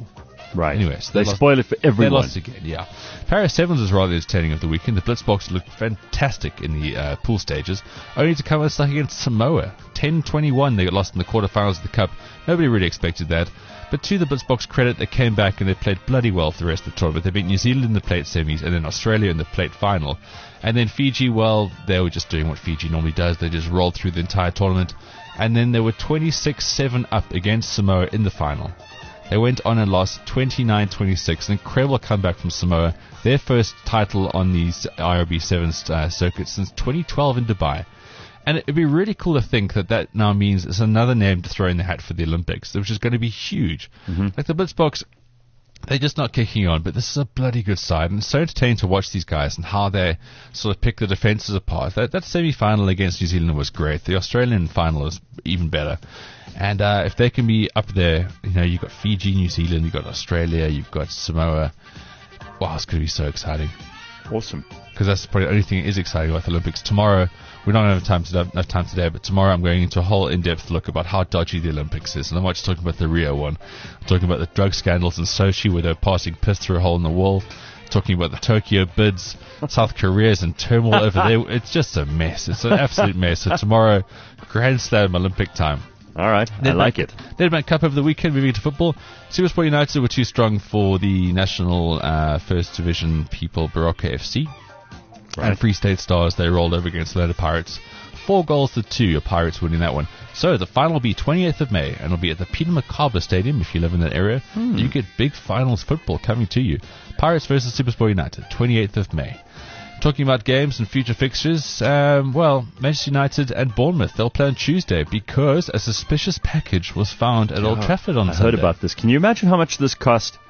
Right. Anyway, so they, they they lost, spoil it for everyone. They lost again, yeah. Paris Sevens was rather entertaining of the weekend. The Blitzboks looked fantastic in the uh, pool stages, only to come unstuck against Samoa. ten twenty-one, they got lost in the quarterfinals of the Cup. Nobody really expected that. But to the Blitzboks' credit, they came back and they played bloody well for the rest of the tournament. They beat New Zealand in the plate semis and then Australia in the plate final. And then Fiji, well, they were just doing what Fiji normally does. They just rolled through the entire tournament. And then they were twenty-six seven up against Samoa in the final. They went on and lost twenty-nine twenty-six. An incredible comeback from Samoa. Their first title on the I R B Sevens uh, circuit since twenty twelve in Dubai. And it'd be really cool to think that that now means it's another name to throw in the hat for the Olympics, which is going to be huge. Mm-hmm. Like the Blitzboks, they're just not kicking on, but this is a bloody good side, and it's so entertaining to watch these guys and how they sort of pick the defences apart. That, that semi-final against New Zealand was great. The Australian final is even better. And uh, if they can be up there, you know, you've got Fiji, New Zealand, you've got Australia, you've got Samoa. Wow, it's going to be so exciting. Awesome. Because that's probably the only thing that is exciting about the Olympics. Tomorrow, we're not going to have time to enough time today, but tomorrow I'm going into a whole in-depth look about how dodgy the Olympics is. And I'm not just talking about the Rio one. I'm talking about the drug scandals in Sochi where they're passing piss through a hole in the wall. Talking about the Tokyo bids. South Korea's in turmoil over there. It's just a mess. It's an absolute mess. So tomorrow, Grand Slam Olympic time. All right, I like it. Nedbank Cup over the weekend, moving to football. Supersport United were too strong for the National uh, First Division people, Baroka F C. Right. And Free State Stars, they rolled over against Lada Pirates. Four goals to two, your Pirates winning that one. So the final will be twenty-eighth of May, and it'll be at the Peter Macabre Stadium if you live in that area. Hmm. You get big finals football coming to you. Pirates versus Supersport United, twenty-eighth of May. Talking about games and future fixtures, um, well, Manchester United and Bournemouth, they'll play on Tuesday because a suspicious package was found at oh, Old Trafford on I Sunday. I heard about this. Can you imagine how much this cost?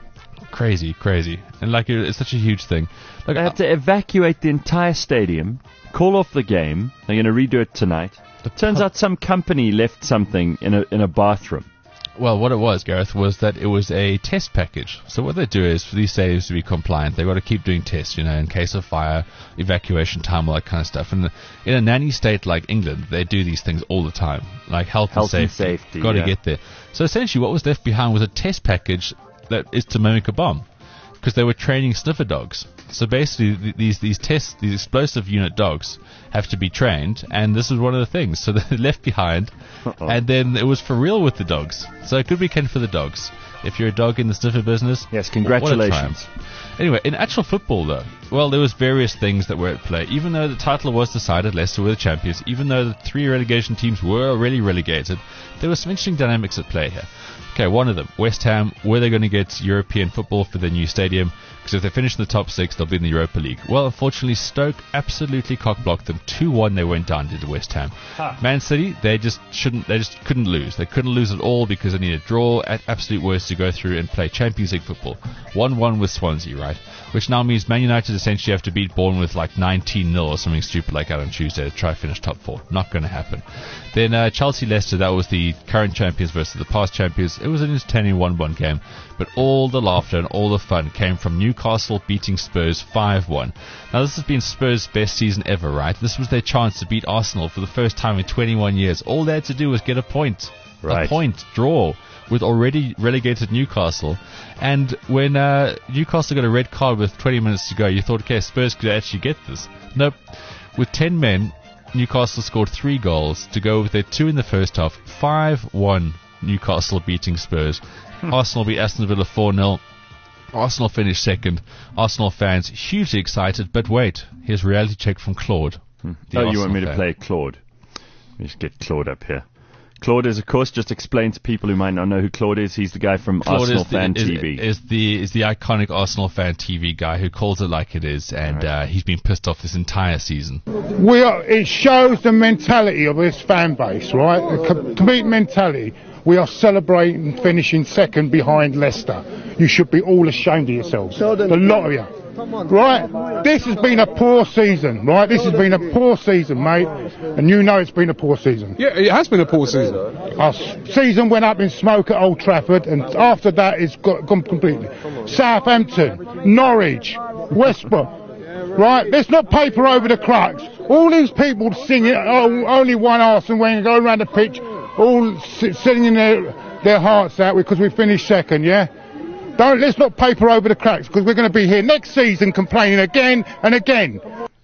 Crazy, crazy. And like, it's such a huge thing. Like, they have to evacuate the entire stadium, call off the game. They're going to redo it tonight. It turns out some company left something in a in a bathroom. Well, what it was, Gareth, was that it was a test package. So what they do is, for these stadiums to be compliant, they've got to keep doing tests, you know, in case of fire, evacuation time, all that kind of stuff. And in a nanny state like England, they do these things all the time, like health, health and safety. And safety got to yeah. get there. So essentially what was left behind was a test package that is to mimic a bomb, because they were training sniffer dogs. So basically, th- these these tests, these explosive unit dogs, have to be trained, and this was one of the things. So they left behind, Uh-oh. and then it was for real with the dogs. So a good weekend for the dogs. If you're a dog in the sniffer business, yes, congratulations. Anyway, in actual football, though, well, there was various things that were at play. Even though the title was decided, Leicester were the champions. Even though the three relegation teams were already relegated, there were some interesting dynamics at play here. Okay, one of them, West Ham, were they going to get European football for their new stadium? Because if they finish in the top six, they'll be in the Europa League. Well, unfortunately, Stoke absolutely cock-blocked them. two one they went down to West Ham. Huh. Man City, they just shouldn't, they just couldn't lose. They couldn't lose at all because they needed a draw at absolute worst to go through and play Champions League football. one one with Swansea, right? Which now means Man United essentially have to beat Bournemouth like nineteen nil or something stupid like that on Tuesday to try to finish top four. Not going to happen. Then uh, Chelsea-Leicester, that was the current champions versus the past champions. It was an entertaining one one game, but all the laughter and all the fun came from Newcastle beating Spurs five one. Now, this has been Spurs' best season ever, right? This was their chance to beat Arsenal for the first time in twenty-one years. All they had to do was get a point. Right. A point, draw, with already relegated Newcastle. And when uh, Newcastle got a red card with twenty minutes to go, you thought, okay, Spurs could actually get this. Nope. With ten men, Newcastle scored three goals to go with their two in the first half. five one Newcastle beating Spurs. Hmm. Arsenal beat Aston Villa four nil. Arsenal finished second. Arsenal fans hugely excited, but wait, here's a reality check from Claude. Hmm. Oh, Arsenal you want me fan. to play Claude? Let me just get Claude up here. Claude is, of course, just explain to people who might not know who Claude is. He's the guy from Claude Arsenal is the, Fan is, T V. Is the is the iconic Arsenal Fan T V guy who calls it like it is, and right. uh, he's been pissed off this entire season. We are, it shows the mentality of this fan base, right? The co- complete mentality. We are celebrating finishing second behind Leicester. You should be all ashamed of yourselves. The lot of you. Right? This has been a poor season, right? This has been a poor season, mate. And you know it's been a poor season. Yeah, it has been a poor season. Our season went up in smoke at Old Trafford, and after that it's got, gone completely. Southampton, Norwich, West Brom. Right? There's not paper over the cracks. All these people singing, oh, only one Arsenal when go around the pitch, all singing their, their hearts out because we finished second, yeah? Don't, let's not paper over the cracks, because we're going to be here next season complaining again and again.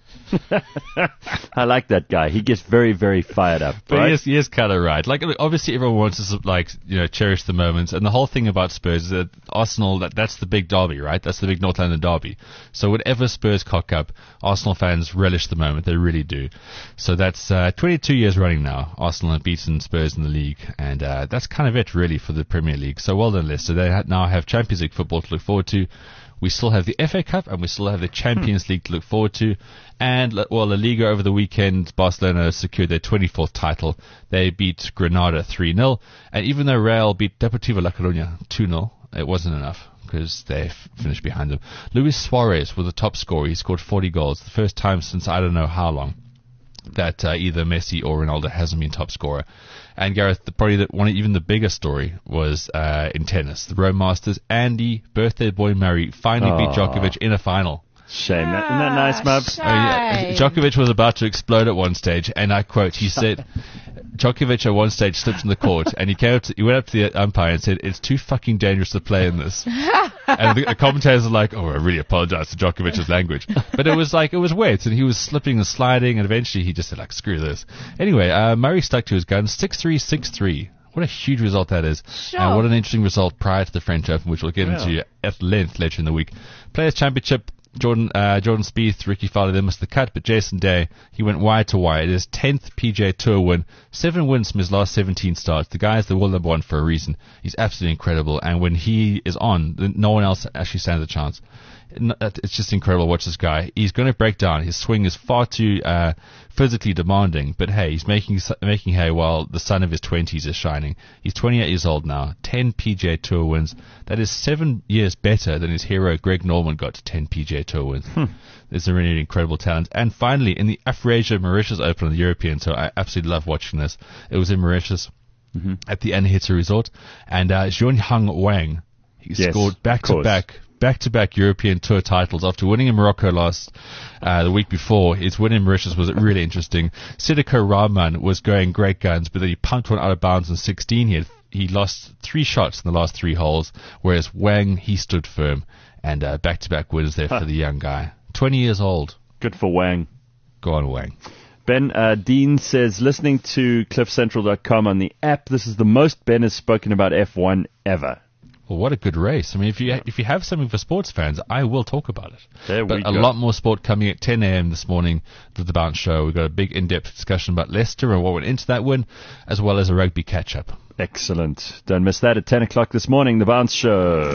I like that guy. He gets very, very fired up. But right? he is, he is kind of right. Like, obviously, everyone wants to, like, you know, cherish the moments. And the whole thing about Spurs is that Arsenal, that, that's the big derby, right? That's the big North London derby. So whenever Spurs cock up, Arsenal fans relish the moment. They really do. So that's uh, twenty-two years running now. Arsenal have beaten Spurs in the league. And uh, that's kind of it, really, for the Premier League. So well done, Leicester. They ha- now have Champions League football to look forward to. We still have the F A Cup and we still have the Champions hmm. League to look forward to. And, well, La Liga over the weekend, Barcelona secured their twenty-fourth title. They beat Granada three nil. And even though Real beat Deportivo La Coruña two nil, it wasn't enough because they f- finished behind them. Luis Suarez was the top scorer. He scored forty goals. The first time since I don't know how long that uh, either Messi or Ronaldo hasn't been top scorer. And Gareth, the, probably the, one even the biggest story was uh, in tennis. The Rome Masters, Andy, birthday boy Murray, finally beat Djokovic in a final. Shame. Isn't that nice, Mub? Shame. Oh, yeah. Djokovic was about to explode at one stage, and I quote, he said, Djokovic at one stage slipped in the court, and he came up to, he went up to the umpire and said, "It's too fucking dangerous to play in this." And the, the commentators are like, "Oh, I really apologize to Djokovic's language," but it was like it was wet, and he was slipping and sliding, and eventually he just said, "Like, screw this." Anyway, uh, Murray stuck to his guns, six three, six three. What a huge result that is, Sure. and what an interesting result prior to the French Open, which we'll get Yeah. into at length later in the week. Players Championship. Jordan uh, Jordan Spieth, Ricky Fowler, they missed the cut, but Jason Day, he went wide to wide. His tenth P G A Tour win, seven wins from his last seventeen starts. The guy is the world number one for a reason. He's absolutely incredible, and when he is on, no one else actually stands a chance. It's just incredible to watch this guy. He's going to break down. His swing is far too uh, physically demanding, but hey, he's making making hay while the sun of his twenties is shining. He's twenty-eight years old now, ten P G A Tour wins. That is seven years better than his hero Greg Norman got to ten P G A Tour wins. Hmm. There's a really incredible talent. And finally, in the Afrasia Mauritius Open on the European Tour, I absolutely love watching this. It was in Mauritius mm-hmm. at the Anahita Resort, and uh, Zhonghang Wang, he yes, scored back-to-back back-to-back European Tour titles after winning in Morocco last uh, the week before. His win in Mauritius was really interesting. Sideko Rahman was going great guns, but then he pumped one out of bounds in sixteen. He had, he lost three shots in the last three holes, whereas Wang, he stood firm, and uh, back-to-back wins there huh. for the young guy. twenty years old. Good for Wang. Go on, Wang. Ben uh, Dean says, listening to cliff central dot com on the app, this is the most Ben has spoken about F one ever. Well, what a good race. I mean, if you if you have something for sports fans, I will talk about it. There but we a go. lot more sport coming at ten a.m. this morning to the Bounce Show. We've got a big in-depth discussion about Leicester and what went into that win, as well as a rugby catch-up. Excellent. Don't miss that at ten o'clock this morning, the Bounce Show.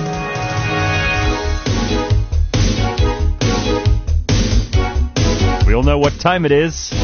We all know what time it is.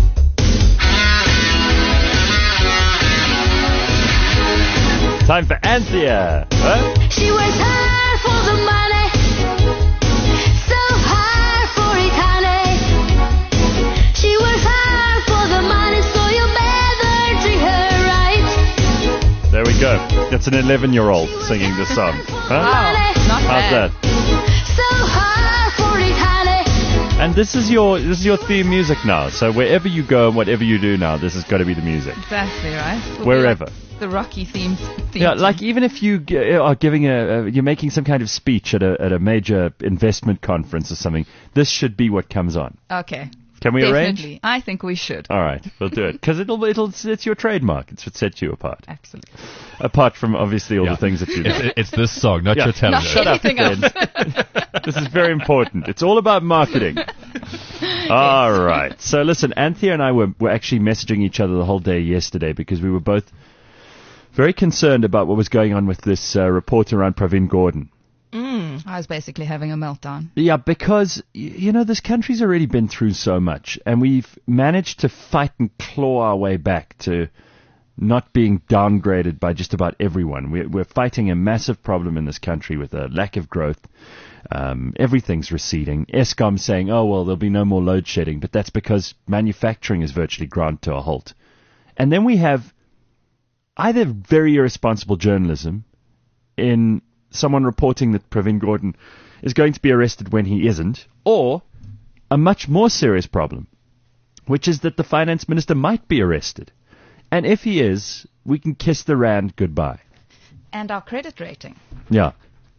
Time for Anthea. Huh? She works hard for the money, so hard for it, honey. She works hard for the money, so you better treat her right. There we go. That's an eleven-year-old singing this song. Huh? Wow, not How's bad. that? So hard for it, honey. And this is your this is your theme music now. So wherever you go and whatever you do now, this has got to be the music. Exactly, right? It'll be Wherever. like the Rocky theme. theme Yeah, tune. like even if you g- are giving a, a, you're making some kind of speech at a at a major investment conference or something, this should be what comes on. Okay. Can we Definitely. arrange? I think we should. All right, we'll do it because it'll it'll it's your trademark. It's what sets you apart. Absolutely. Apart from obviously all Yeah. the things that you do. It's, it's this song, not Yeah. your talent. Not Shut up, anything else. Ben. This is very important. It's all about marketing. All right. So listen, Anthea and I were were actually messaging each other the whole day yesterday because we were both very concerned about what was going on with this uh, report around Pravin Gordhan. Mm. I was basically having a meltdown. Yeah, because, y- you know, this country's already been through so much, and we've managed to fight and claw our way back to not being downgraded by just about everyone. We're, we're fighting a massive problem in this country with a lack of growth. Um, everything's receding. Eskom saying, oh, well, there'll be no more load shedding, but that's because manufacturing is virtually ground to a halt. And then we have either very irresponsible journalism in someone reporting that Pravin Gordhan is going to be arrested when he isn't, or a much more serious problem, which is that the finance minister might be arrested. And if he is, we can kiss the rand goodbye. And our credit rating. Yeah.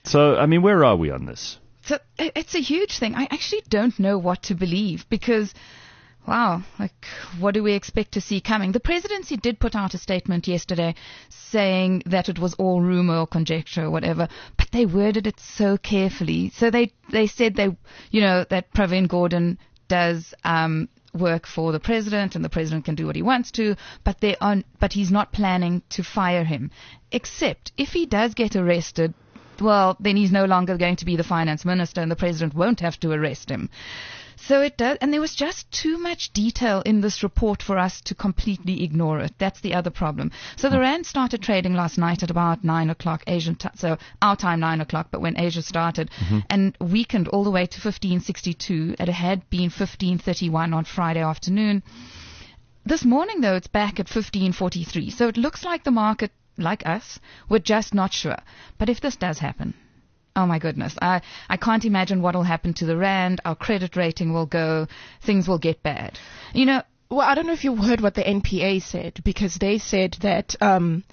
So, I mean, where are we on this? So i- it's a huge thing. I actually don't know what to believe because, wow, like, what do we expect to see coming? The presidency did put out a statement yesterday saying that it was all rumor or conjecture or whatever, but they worded it so carefully. So they, they said they, you know, that Pravin Gordhan does, um, work for the president and the president can do what he wants to, but they are, but he's not planning to fire him. Except if he does get arrested, well, then he's no longer going to be the finance minister and the president won't have to arrest him. So it does, and there was just too much detail in this report for us to completely ignore it. That's the other problem. So the rand started trading last night at about nine o'clock Asian time, so our time nine o'clock, but when Asia started, Mm-hmm. and weakened all the way to fifteen sixty-two. It had been fifteen thirty-one on Friday afternoon. This morning, though, it's back at fifteen forty-three. So it looks like the market, like us, we're just not sure. But if this does happen, oh my goodness, I, I can't imagine what will happen to the rand. Our credit rating will go, things will get bad. You know, Well, I don't know if you heard what the N P A said, because they said that um,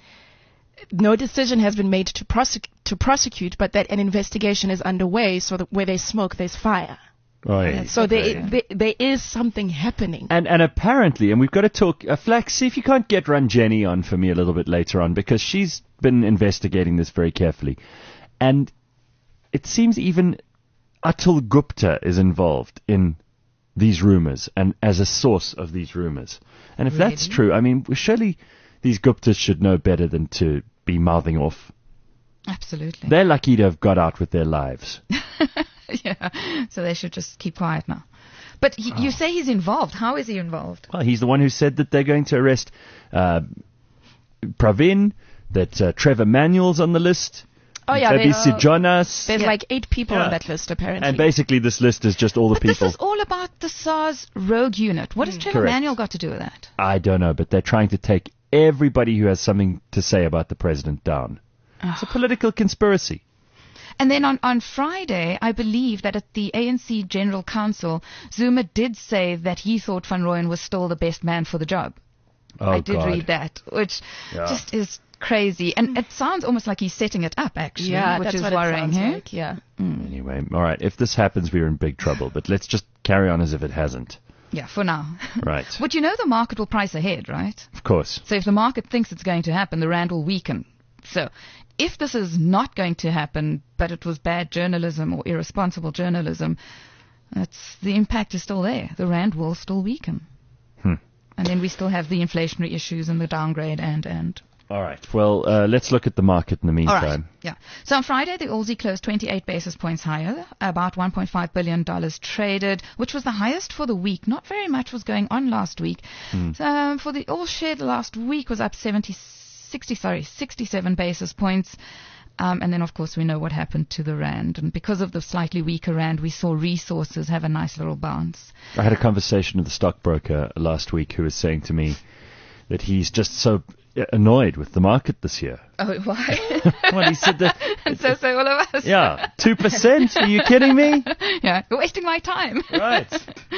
no decision has been made to, prosec- to prosecute, but that an investigation is underway, so that where there's smoke, there's fire. Oh, yeah. So there, there, there is something happening. And and apparently, and we've got to talk, uh, Flax, see if you can't get Ranjani on for me a little bit later on, because she's been investigating this very carefully. And it seems even Atul Gupta is involved in these rumors and as a source of these rumors. And if Really? that's true, I mean, surely these Guptas should know better than to be mouthing off. absolutely. They're lucky to have got out with their lives. Yeah, so they should just keep quiet now. But he, you say he's involved. How is he involved? Well, he's the one who said that they're going to arrest uh, Pravin, that uh, Trevor Manuel's on the list. Oh, yeah, Maybe they- Jonas. There's Yeah. like eight people Yeah. on that list, apparently. And basically this list is just all the But people. this is all about the SARS rogue unit. What has Trevor Correct. Manuel got to do with that? I don't know, but they're trying to take everybody who has something to say about the president down. It's a political conspiracy. And then on, on Friday, I believe that at the A N C General Council, Zuma did say that he thought Van Rooyen was still the best man for the job. Oh, I did God. read that, which Yeah. just is crazy. And it sounds almost like he's setting it up, actually, yeah, which that's is what worrying. it sounds hey? like, yeah. Anyway, all right. If this happens, we're in big trouble. But let's just carry on as if it hasn't. Yeah, for now. Right. But you know the market will price ahead, right? Of course. So if the market thinks it's going to happen, the rand will weaken. So if this is not going to happen, but it was bad journalism or irresponsible journalism, that's, the impact is still there. The rand will still weaken. Hmm. And then we still have the inflationary issues and the downgrade and, and. All right. Well, uh, let's look at the market in the All right. meantime. Yeah. So on Friday, the Aussie closed twenty-eight basis points higher, about one point five billion dollars traded, which was the highest for the week. Not very much was going on last week. So, um, for the all share, the last week was up seventy, sixty, sorry, sixty-seven basis points. Um, and then, of course, we know what happened to the rand. And because of the slightly weaker rand, we saw resources have a nice little bounce. I had a conversation with a stockbroker last week who was saying to me that he's just so annoyed with the market this year. Oh, why? Well, he said that. And so, so all of us. Yeah, two percent. Are you kidding me? Yeah, you're wasting my time. Right.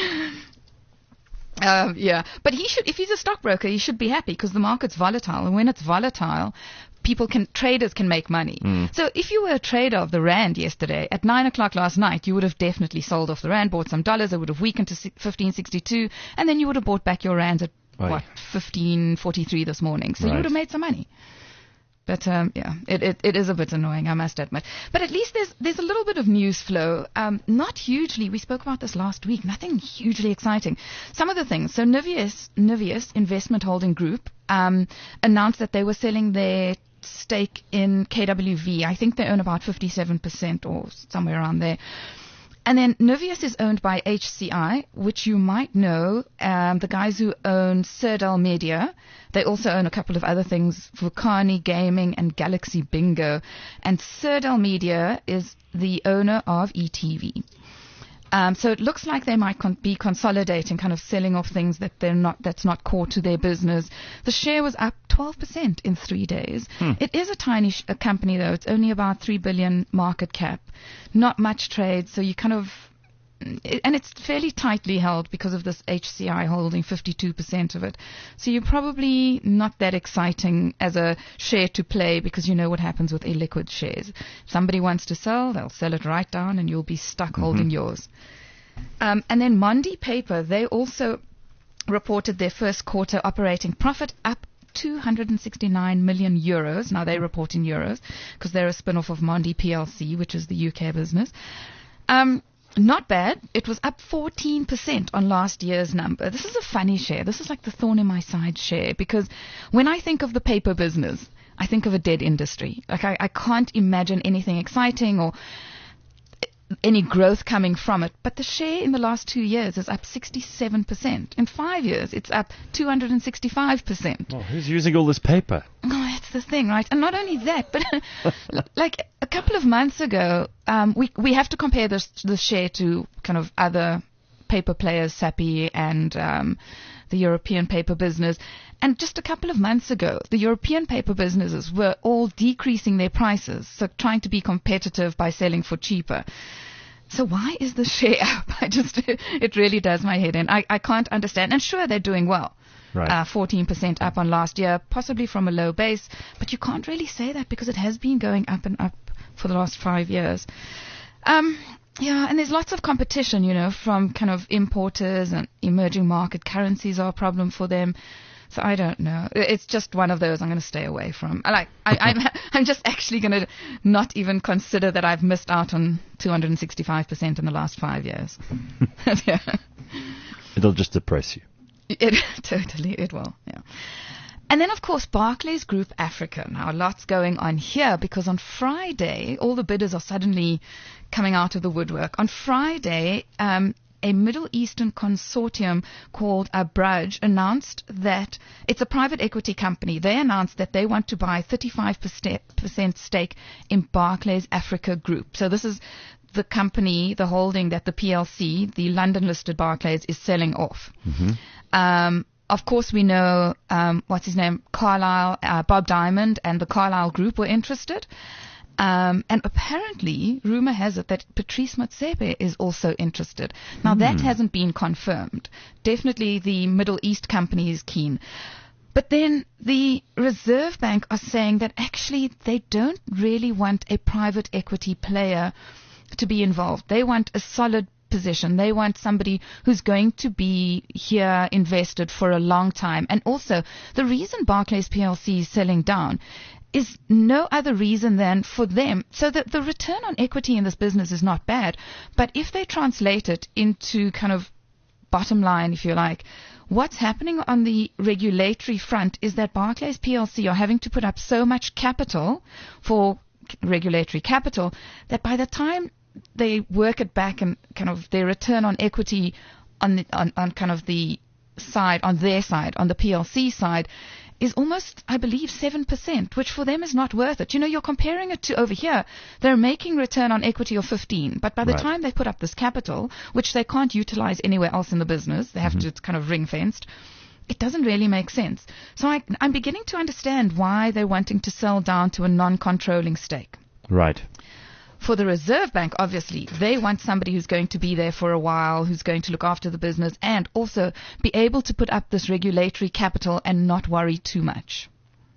Um, yeah, but he should, if he's a stockbroker, he should be happy because the market's volatile, and when it's volatile, people can, traders can make money. So if you were a trader of the rand yesterday at nine o'clock last night, you would have definitely sold off the rand, bought some dollars. It would have weakened to fifteen sixty-two, and then you would have bought back your rands at Right. what fifteen forty-three this morning. So you Right. would have made some money. But um, yeah, it, it it is a bit annoying, I must admit. But at least there's there's a little bit of news flow. Um, not hugely. We spoke about this last week. Nothing hugely exciting. Some of the things. So Niveus Niveus Investment Holding Group um, announced that they were selling their stake in K W V. I think they own about fifty-seven percent or somewhere around there. And then Niveus is owned by H C I, which you might know, um, the guys who own Cerdal Media. They also own a couple of other things, Vukani Gaming and Galaxy Bingo. And Cerdal Media is the owner of E T V. Um, so it looks like they might con- be consolidating, kind of selling off things that they're not, that's not core to their business. The share was up twelve percent in three days. It is a tiny sh- a company though. It's only about three billion market cap. Not much trade. So you kind of, and it's fairly tightly held because of this H C I holding fifty-two percent of it. So you're probably not that exciting as a share to play because you know what happens with illiquid shares. If somebody wants to sell, they'll sell it right down and you'll be stuck mm-hmm. holding yours. Um, and then Mondi Paper, they also reported their first quarter operating profit up two hundred sixty-nine million euros. Now they report in euros because they're a spin-off of Mondi P L C, which is the U K business. Um, not bad. It was up fourteen percent on last year's number. This is a funny share. This is like the thorn in my side share because when I think of the paper business, I think of a dead industry. Like I, I can't imagine anything exciting or any growth coming from it. But the share in the last two years is up sixty-seven percent. In five years, it's up two hundred sixty-five percent. Oh, who's using all this paper? Oh, that's the thing, right? And not only that, but like a couple of months ago, um, we we have to compare this the share to kind of other paper players, Sappi and um, the European paper business. And just a couple of months ago, the European paper businesses were all decreasing their prices, so trying to be competitive by selling for cheaper. So why is the share up? I just, it really does my head in. I, I can't understand. And sure, they're doing well. Right. Uh, fourteen percent up on last year, possibly from a low base. But you can't really say that because it has been going up and up for the last five years. Um, yeah, and there's lots of competition, you know, from kind of importers, and emerging market currencies are a problem for them. So I don't know. It's just one of those I'm going to stay away from. I like, I, I'm, I'm just actually going to not even consider that I've missed out on two hundred sixty-five percent in the last five years. Yeah. It'll just depress you. It totally, it will. Yeah. And then, of course, Barclays Group Africa. Now, lots going on here because on Friday, all the bidders are suddenly coming out of the woodwork. On Friday, um, a Middle Eastern consortium called Abraj announced that it's a private equity company. They announced that they want to buy thirty-five percent stake in Barclays Africa Group. So this is the company, the holding that the P L C, the London-listed Barclays, is selling off. Mm-hmm. Um, of course, we know, um, what's his name, Carlyle, uh, Bob Diamond and the Carlyle Group were interested. Um, and apparently, rumor has it that Patrice Motsepe is also interested. Now, mm. that hasn't been confirmed. Definitely the Middle East company is keen. But then the Reserve Bank are saying that actually they don't really want a private equity player to be involved. They want a solid position. They want somebody who's going to be here invested for a long time. And also, the reason Barclays P L C is selling down is no other reason than for them. So that the return on equity in this business is not bad. But if they translate it into kind of bottom line, if you like, what's happening on the regulatory front is that Barclays P L C are having to put up so much capital for regulatory capital that by the time they work it back and kind of their return on equity on the, on, on kind of the side, on their side, on the P L C side, is almost, I believe, seven percent, which for them is not worth it. You know, you're comparing it to over here. They're making return on equity of fifteen, but by the right. time they put up this capital, which they can't utilize anywhere else in the business, they have mm-hmm. to, it's kind of ring-fenced, it doesn't really make sense. So I, I'm beginning to understand why they're wanting to sell down to a non-controlling stake. Right. For the Reserve Bank, obviously, they want somebody who's going to be there for a while, who's going to look after the business, and also be able to put up this regulatory capital and not worry too much.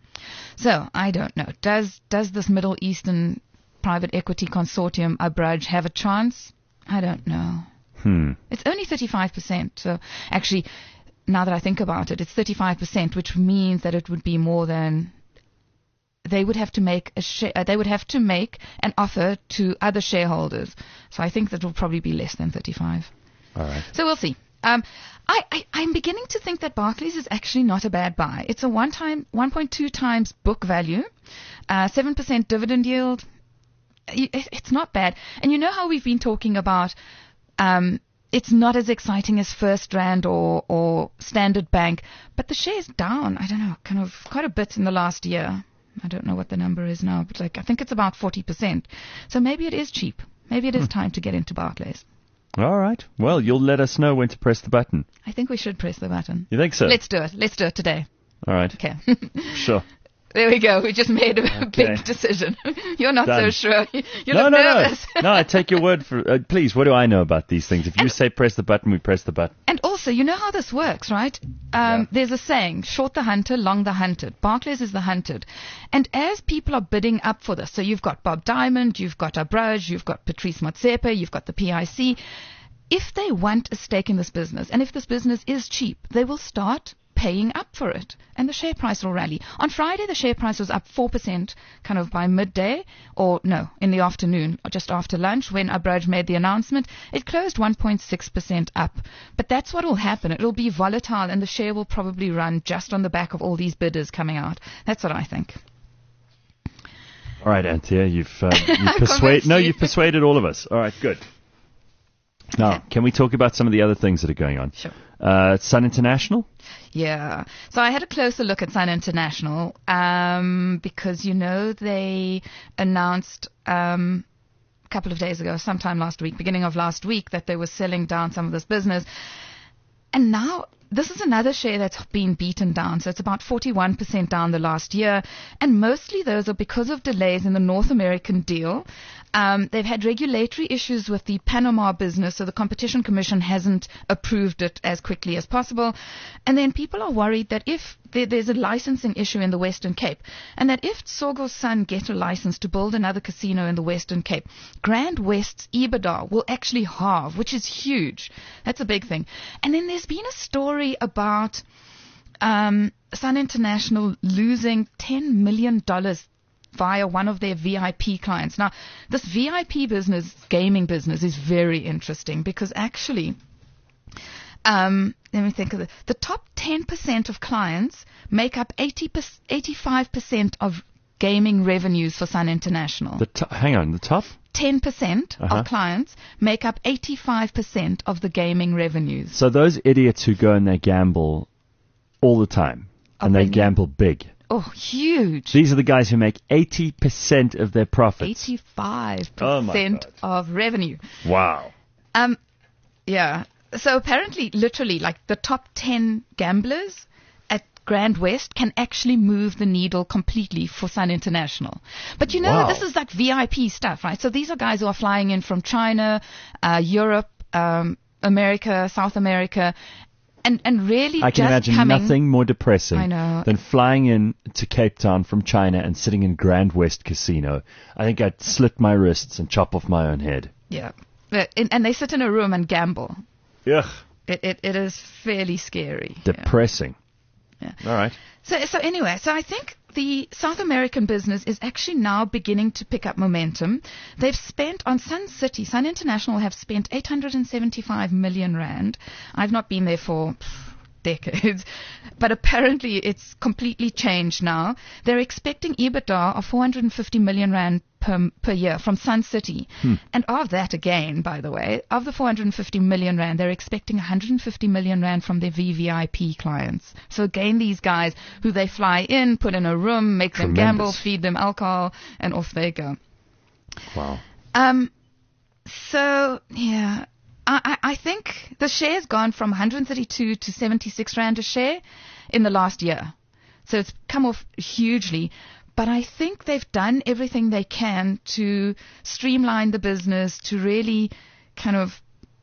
So, I don't know. Does does this Middle Eastern private equity consortium, Abraj, have a chance? I don't know. Hmm. It's only thirty-five percent. So, actually, now that I think about it, it's thirty-five percent, which means that it would be more than... They would have to make a sh- uh, they would have to make an offer to other shareholders. So I think that will probably be less than thirty-five. All right. So we'll see. Um, I, I, I'm beginning to think that Barclays is actually not a bad buy. It's a one time, one point two times book value, uh, seven percent dividend yield. It, it's not bad. And you know how we've been talking about, um, it's not as exciting as First Rand or, or Standard Bank, but the share's down, I don't know, kind of quite a bit in the last year. I don't know what the number is now, but like I think it's about forty percent. So maybe it is cheap. Maybe it is hmm. time to get into Barclays. All right. Well, you'll let us know when to press the button. I think we should press the button. You think so? Let's do it. Let's do it today. All right. Okay. Sure. There we go. We just made a Okay. big decision. You're not Done. so sure. You you no, look no, nervous. no. No, I take your word for uh, please, what do I know about these things? If you say press the button, we press the button. And also, you know how this works, right? Um, Yeah. There's a saying, short the hunter, long the hunted. Barclays is the hunted. And as people are bidding up for this, so you've got Bob Diamond, you've got Abraj, you've got Patrice Motsepe, you've got the P I C. If they want a stake in this business, and if this business is cheap, they will start paying up for it, and the share price will rally. On Friday, the share price was up four percent, kind of by midday, or no, in the afternoon, or just after lunch, when Abraj made the announcement. It closed one point six percent up. But that's what will happen. It will be volatile, and the share will probably run just on the back of all these bidders coming out. That's what I think. All right, Anthea, you've, uh, you've Convinced persuaded. No, you. you've persuaded all of us. All right, good. Now, can we talk about some of the other things that are going on? Sure. Uh, Sun International. Yeah. So I had a closer look at Sun International um, because, you know, they announced um, a couple of days ago, sometime last week, beginning of last week, that they were selling down some of this business. And now this is another share that's been beaten down. So it's about forty-one percent down the last year. And mostly those are because of delays in the North American deal. Um, they've had regulatory issues with the Panama business, so the Competition Commission hasn't approved it as quickly as possible. And then people are worried that if there, there's a licensing issue in the Western Cape, and that if Tsogo Sun get a license to build another casino in the Western Cape, Grand West's EBITDA will actually halve, which is huge. That's a big thing. And then there's been a story about um, Sun International losing ten million dollars via one of their V I P clients. Now, this V I P business, gaming business, is very interesting because actually, um, let me think of it. The top ten percent of clients make up eighty, eighty-five percent of gaming revenues for Sun International. The to- hang on, the top? ten percent Uh-huh. of clients make up eighty-five percent of the gaming revenues. So those idiots who go and they gamble all the time, and they bringing- gamble big. Oh, huge. These are the guys who make eighty percent of their profits. eighty-five Oh my percent God. of revenue. Wow. Um, yeah. So apparently, literally, like the top ten gamblers at Grand West can actually move the needle completely for Sun International. But you know, Wow. this is like V I P stuff, right? So these are guys who are flying in from China, uh, Europe, um, America, South America, and and really I can just imagine coming. nothing more depressing I know. than flying in to Cape Town from China and sitting in Grand West Casino. I think I'd slit my wrists and chop off my own head. Yeah, But- and, and they sit in a room and gamble. Ugh. It it, it is fairly scary. Yeah. Depressing. Yeah. All right. So, so anyway, so I think the South American business is actually now beginning to pick up momentum. They've spent on Sun City, Sun International have spent eight hundred seventy-five million rand. I've not been there for pff, decades, but apparently it's completely changed now. They're expecting EBITDA of four hundred fifty million rand per, per year from Sun City. Hmm. And of that, again, by the way, of the four hundred fifty million rand, they're expecting one hundred fifty million rand from their V V I P clients. So again, these guys who they fly in, put in a room, make them Tremendous. gamble, feed them alcohol, and off they go. Wow. Um, so, yeah, I, I I think the share's gone from one hundred thirty-two to seventy-six rand a share in the last year. So it's come off hugely. But I think they've done everything they can to streamline the business, to really kind of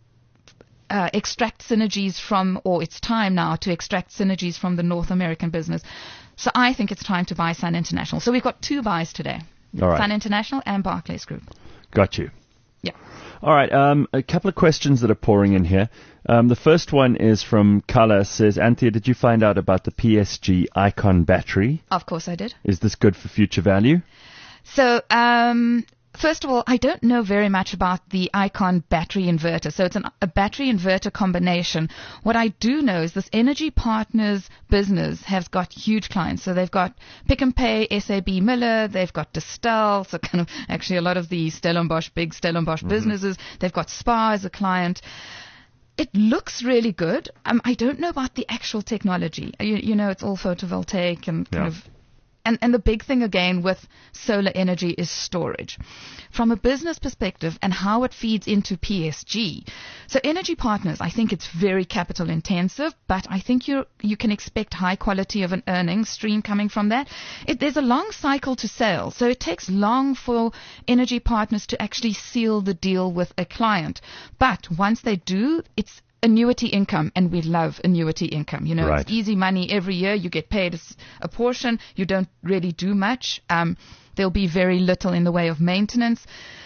uh, extract synergies from, or it's time now to extract synergies from the North American business. So I think it's time to buy Sun International. So we've got two buys today. All right. Sun International and Barclays Group. Got you. Yeah. All right. Um, a couple of questions that are pouring in here. Um, the first one is from Kala. Says, Anthea, did you find out about the P S G Icon battery? Of course I did. Is this good for future value? So, um, first of all, I don't know very much about the Icon battery inverter. So it's an, a battery inverter combination. What I do know is this Energy Partners business has got huge clients. So they've got Pick and Pay, S A B Miller, they've got Distel, so kind of actually a lot of the Stellenbosch, big Stellenbosch Mm-hmm. businesses. They've got Spa as a client. It looks really good. Um, I don't know about the actual technology. You, you know, it's all photovoltaic and kind Yeah. of and, and the big thing again with solar energy is storage. From a business perspective and how it feeds into P S G. So Energy Partners, I think it's very capital intensive, but I think you you can expect high quality of an earnings stream coming from that. It, there's a long cycle to sell, so it takes long for Energy Partners to actually seal the deal with a client. But once they do, it's annuity income, and we love annuity income. You know, Right. It's easy money every year. You get paid a, s- a portion. You don't really do much. Um, there'll be very little in the way of maintenance.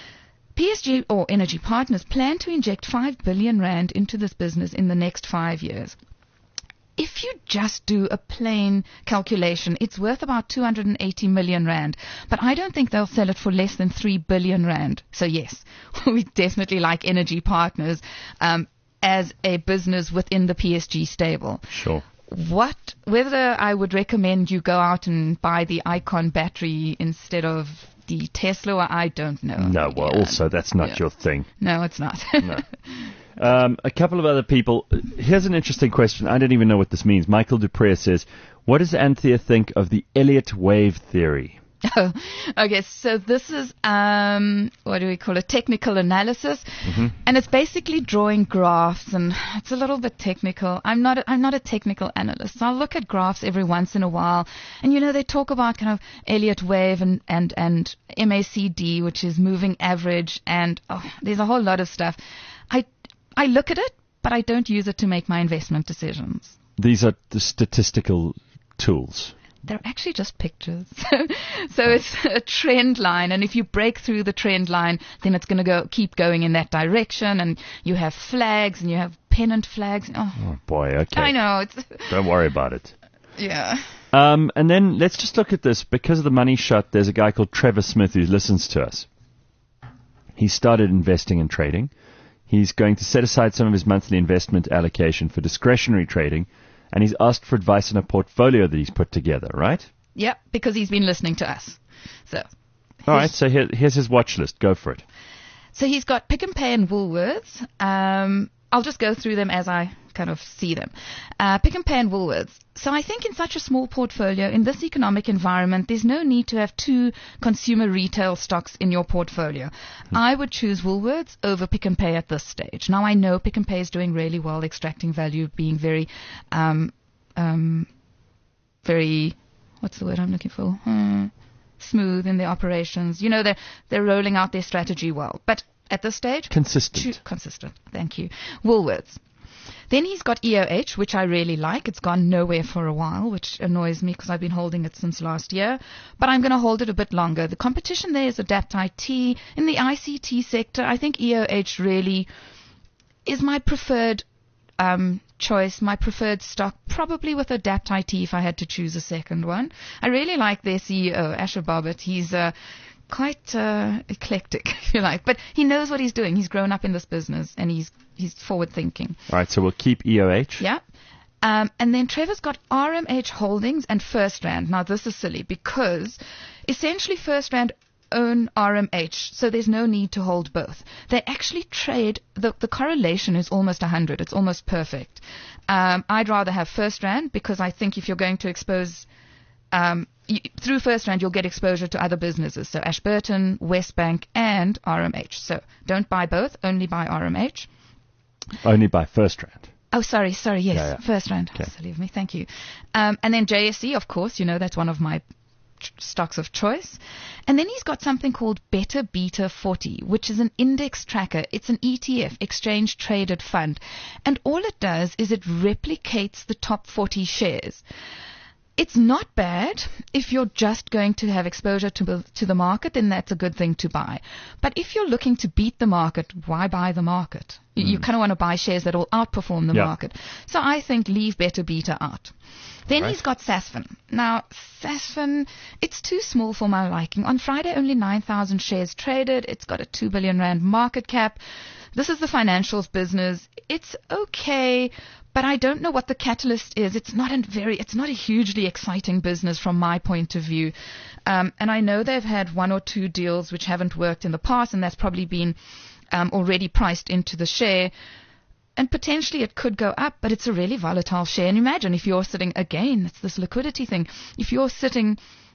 P S G or Energy Partners plan to inject five billion rand into this business in the next five years. If you just do a plain calculation, it's worth about two hundred eighty million rand. But I don't think they'll sell it for less than three billion rand. So yes, we definitely like Energy Partners um, as a business within the P S G stable. Sure. What, whether I would recommend you go out and buy the Icon battery instead of the Tesla, I don't know. No, well, Yeah. also, that's not Yeah. your thing. No, it's not. No. Um, a couple of other people. Here's an interesting question. I don't even know what this means. Michael Dupree says, what does Anthea think of the Elliott wave theory? Oh, okay, so this is, um, what do we call it, technical analysis, and it's basically drawing graphs, and it's a little bit technical. I'm not, a, I'm not a technical analyst, so I'll look at graphs every once in a while, and you know, they talk about kind of Elliott wave and, and, and M A C D, which is moving average, and oh, there's a whole lot of stuff. I, I look at it, but I don't use it to make my investment decisions. These are the statistical tools. They're actually just pictures. So it's a trend line, and if you break through the trend line, then it's going to go keep going in that direction, and you have flags, and you have pennant flags. Oh, Oh, boy, okay. I know. It's Don't worry about it. yeah. Um, and then let's just look at this. Because of the money shot, there's a guy called Trevor Smith who listens to us. He started investing and trading. He's going to set aside some of his monthly investment allocation for discretionary trading, and he's asked for advice on a portfolio that he's put together, right? Yep, because he's been listening to us. So All right, so here, here's his watch list. Go for it. So he's got Pick and Pay and Woolworths. Um, I'll just go through them as I kind of see them. Uh, Pick and Pay and Woolworths. So I think in such a small portfolio, in this economic environment, there's no need to have two consumer retail stocks in your portfolio. Hmm. I would choose Woolworths over Pick and Pay at this stage. Now I know Pick and Pay is doing really well, extracting value, being very, um, um, very, what's the word I'm looking for? Hmm. smooth in their operations. You know, they're, they're rolling out their strategy well. But at this stage, Consistent. choo- consistent. Thank you. Woolworths. Then he's got E O H, which I really like. It's gone nowhere for a while, which annoys me because I've been holding it since last year. But I'm going to hold it a bit longer. The competition there is Adapt I T. In the I C T sector, I think E O H really is my preferred um, choice, my preferred stock, probably with Adapt I T if I had to choose a second one. I really like their C E O, Asher Bobbitt. He's uh, quite uh, eclectic, if you like. But he knows what he's doing. He's grown up in this business, and he's he's forward-thinking. All right, so we'll keep E O H. Yeah. Um, and then Trevor's got R M H Holdings and First Rand. Now, this is silly because essentially First Rand own R M H, so there's no need to hold both. They actually trade, the, the correlation is almost one hundred. It's almost perfect. Um, I'd rather have First Rand because I think if you're going to expose, um, you, through First Rand, you'll get exposure to other businesses. So Ashburton, Westbank, and R M H. So don't buy both, only buy R M H. Only by First Rand. Oh, sorry, sorry, yes, Yeah, yeah. First Rand. Okay. Silly of me, thank you. Um, and then J S E, of course, you know, that's one of my ch- stocks of choice. And then he's got something called Beta Beta forty, which is an index tracker. It's an E T F, exchange traded fund. And all it does is it replicates the top forty shares. It's not bad. If you're just going to have exposure to the, to the market, then that's a good thing to buy. But if you're looking to beat the market, why buy the market? You, you kind of want to buy shares that will outperform the Yeah. market. So I think leave Beta Beta out. Then Right. he's got Sasfin. Now, Sasfin, it's too small for my liking. On Friday, only nine thousand shares traded. It's got a two billion rand market cap. This is the financials business. It's okay, but I don't know what the catalyst is. It's not a very, it's not a hugely exciting business from my point of view. Um, and I know they've had one or two deals which haven't worked in the past, and that's probably been um, already priced into the share. And potentially it could go up, but it's a really volatile share. And imagine if you're sitting, again, it's this liquidity thing. If you're sitting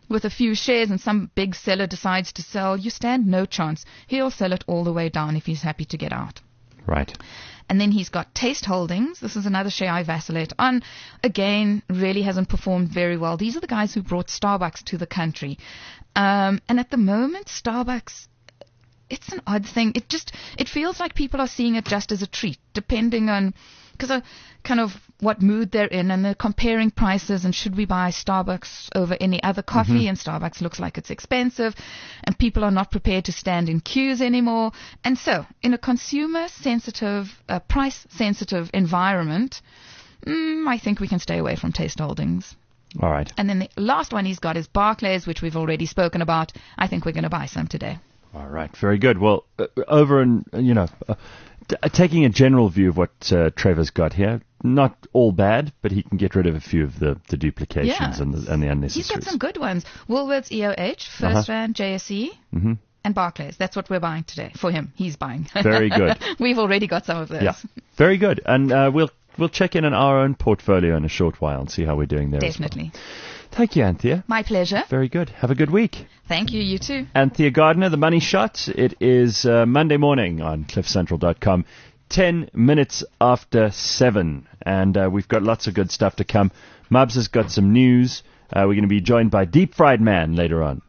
with a few shares and some big seller decides to sell, you stand no chance. He'll sell it all the way down if he's happy to get out. Right. And then he's got Taste Holdings. This is another share I vacillate on. Again, really hasn't performed very well. These are the guys who brought Starbucks to the country. Um, and at the moment, Starbucks, it's an odd thing. It just, it feels like people are seeing it just as a treat, depending on, because of kind of what mood they're in, and they're comparing prices, and should we buy Starbucks over any other coffee, mm-hmm. and Starbucks looks like it's expensive, and people are not prepared to stand in queues anymore. And so, in a consumer-sensitive, uh, price-sensitive environment, mm, I think we can stay away from Taste Holdings. All right. And then the last one he's got is Barclays, which we've already spoken about. I think we're going to buy some today. All right. Very good. Well, uh, over and, you know, uh, t- taking a general view of what uh, Trevor's got here, not all bad, but he can get rid of a few of the, the duplications yeah. and, the, and the unnecessaries. He's got some good ones. Woolworths, E O H, First uh-huh. Rand, J S E, mm-hmm. and Barclays. That's what we're buying today. For him, he's buying. Very good. We've already got some of those. Yeah. Very good. And uh, we'll we'll check in on our own portfolio in a short while and see how we're doing there. Definitely. As well. Thank you, Anthea. My pleasure. Very good. Have a good week. Thank you. You too. Anthea Gardner, The Money Shot. It is uh, Monday morning on cliff central dot com. Ten minutes after seven. And uh, we've got lots of good stuff to come. Mubs has got some news. Uh, we're going to be joined by Deep Fried Man later on,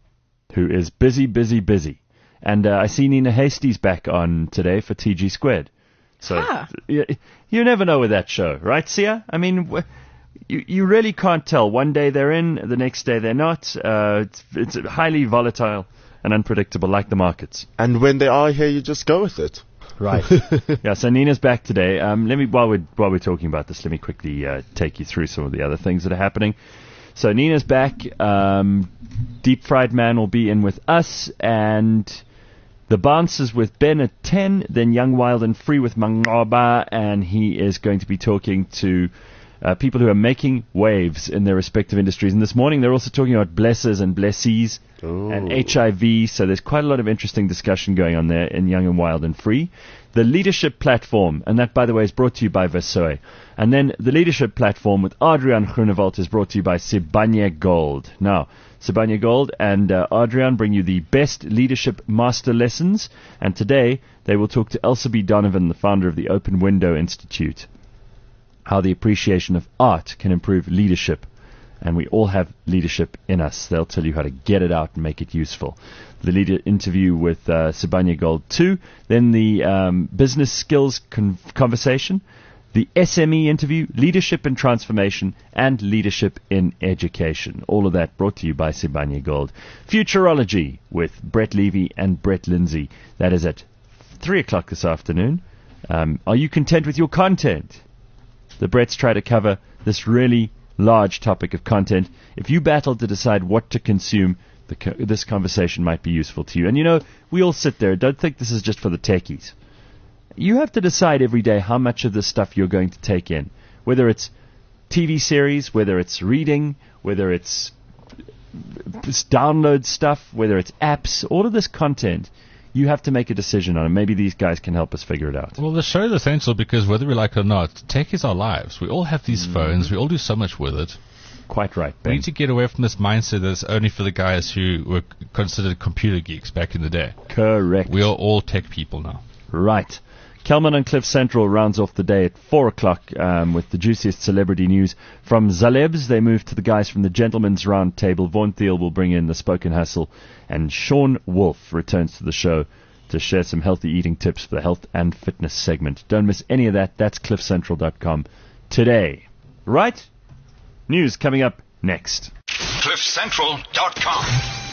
who is busy, busy, busy. And uh, I see Nina Hastie's back on today for T G Squared. So Ah. you, you never know with that show, right, Sia? I mean, w- you you really can't tell. One day they're in, the next day they're not. Uh, it's, it's highly volatile and unpredictable, like the markets. And when they are here, you just go with it. Right. Yeah, so Nina's back today. Um, let me while we're while we're talking about this, let me quickly uh, take you through some of the other things that are happening. So Nina's back. Um, Deep Fried Man will be in with us, and the Bouncers with Ben at ten. Then Young, Wild and Free with Mangoba, and he is going to be talking to uh, people who are making waves in their respective industries. And this morning they're also talking about blessers and blessees. Ooh. And H I V, so there's quite a lot of interesting discussion going on there in Young and Wild and Free. The Leadership Platform, and that, by the way, is brought to you by Versoy. And then the Leadership Platform with Adrian Groenewald is brought to you by Sibanye Gold. Now, Sibanye Gold and uh, Adrian bring you the best leadership master lessons, and today they will talk to Elsa B. Donovan, the founder of the Open Window Institute, how the appreciation of art can improve leadership. And we all have leadership in us. They'll tell you how to get it out and make it useful. The leader interview with uh, Sibanye Gold two. Then the um, business skills con- conversation. The S M E interview, leadership and transformation, and leadership in education. All of that brought to you by Sibanye Gold. Futurology with Brett Levy and Brett Lindsay. That is at three o'clock this afternoon. Um, are you content with your content? The Bretts try to cover this really large topic of content. If you battle to decide what to consume, the co- this conversation might be useful to you. And you know, we all sit there. Don't think this is just for the techies. You have to decide every day how much of this stuff you're going to take in. Whether it's T V series, whether it's reading, whether it's this download stuff, whether it's apps, all of this content, you have to make a decision on it. Maybe these guys can help us figure it out. Well, the show is essential because whether we like it or not, tech is our lives. We all have these mm. phones. We all do so much with it. Quite right, Ben. We need to get away from this mindset that's only for the guys who were considered computer geeks back in the day. Correct. We are all tech people now. Right. Kelman and Cliff Central rounds off the day at four o'clock um, with the juiciest celebrity news. From Zalebs, they move to the guys from the Gentleman's Round Table. Von Thiel will bring in the Spoken Hustle. And Sean Wolf returns to the show to share some healthy eating tips for the health and fitness segment. Don't miss any of that. That's cliff central dot com today. Right? News coming up next. cliff central dot com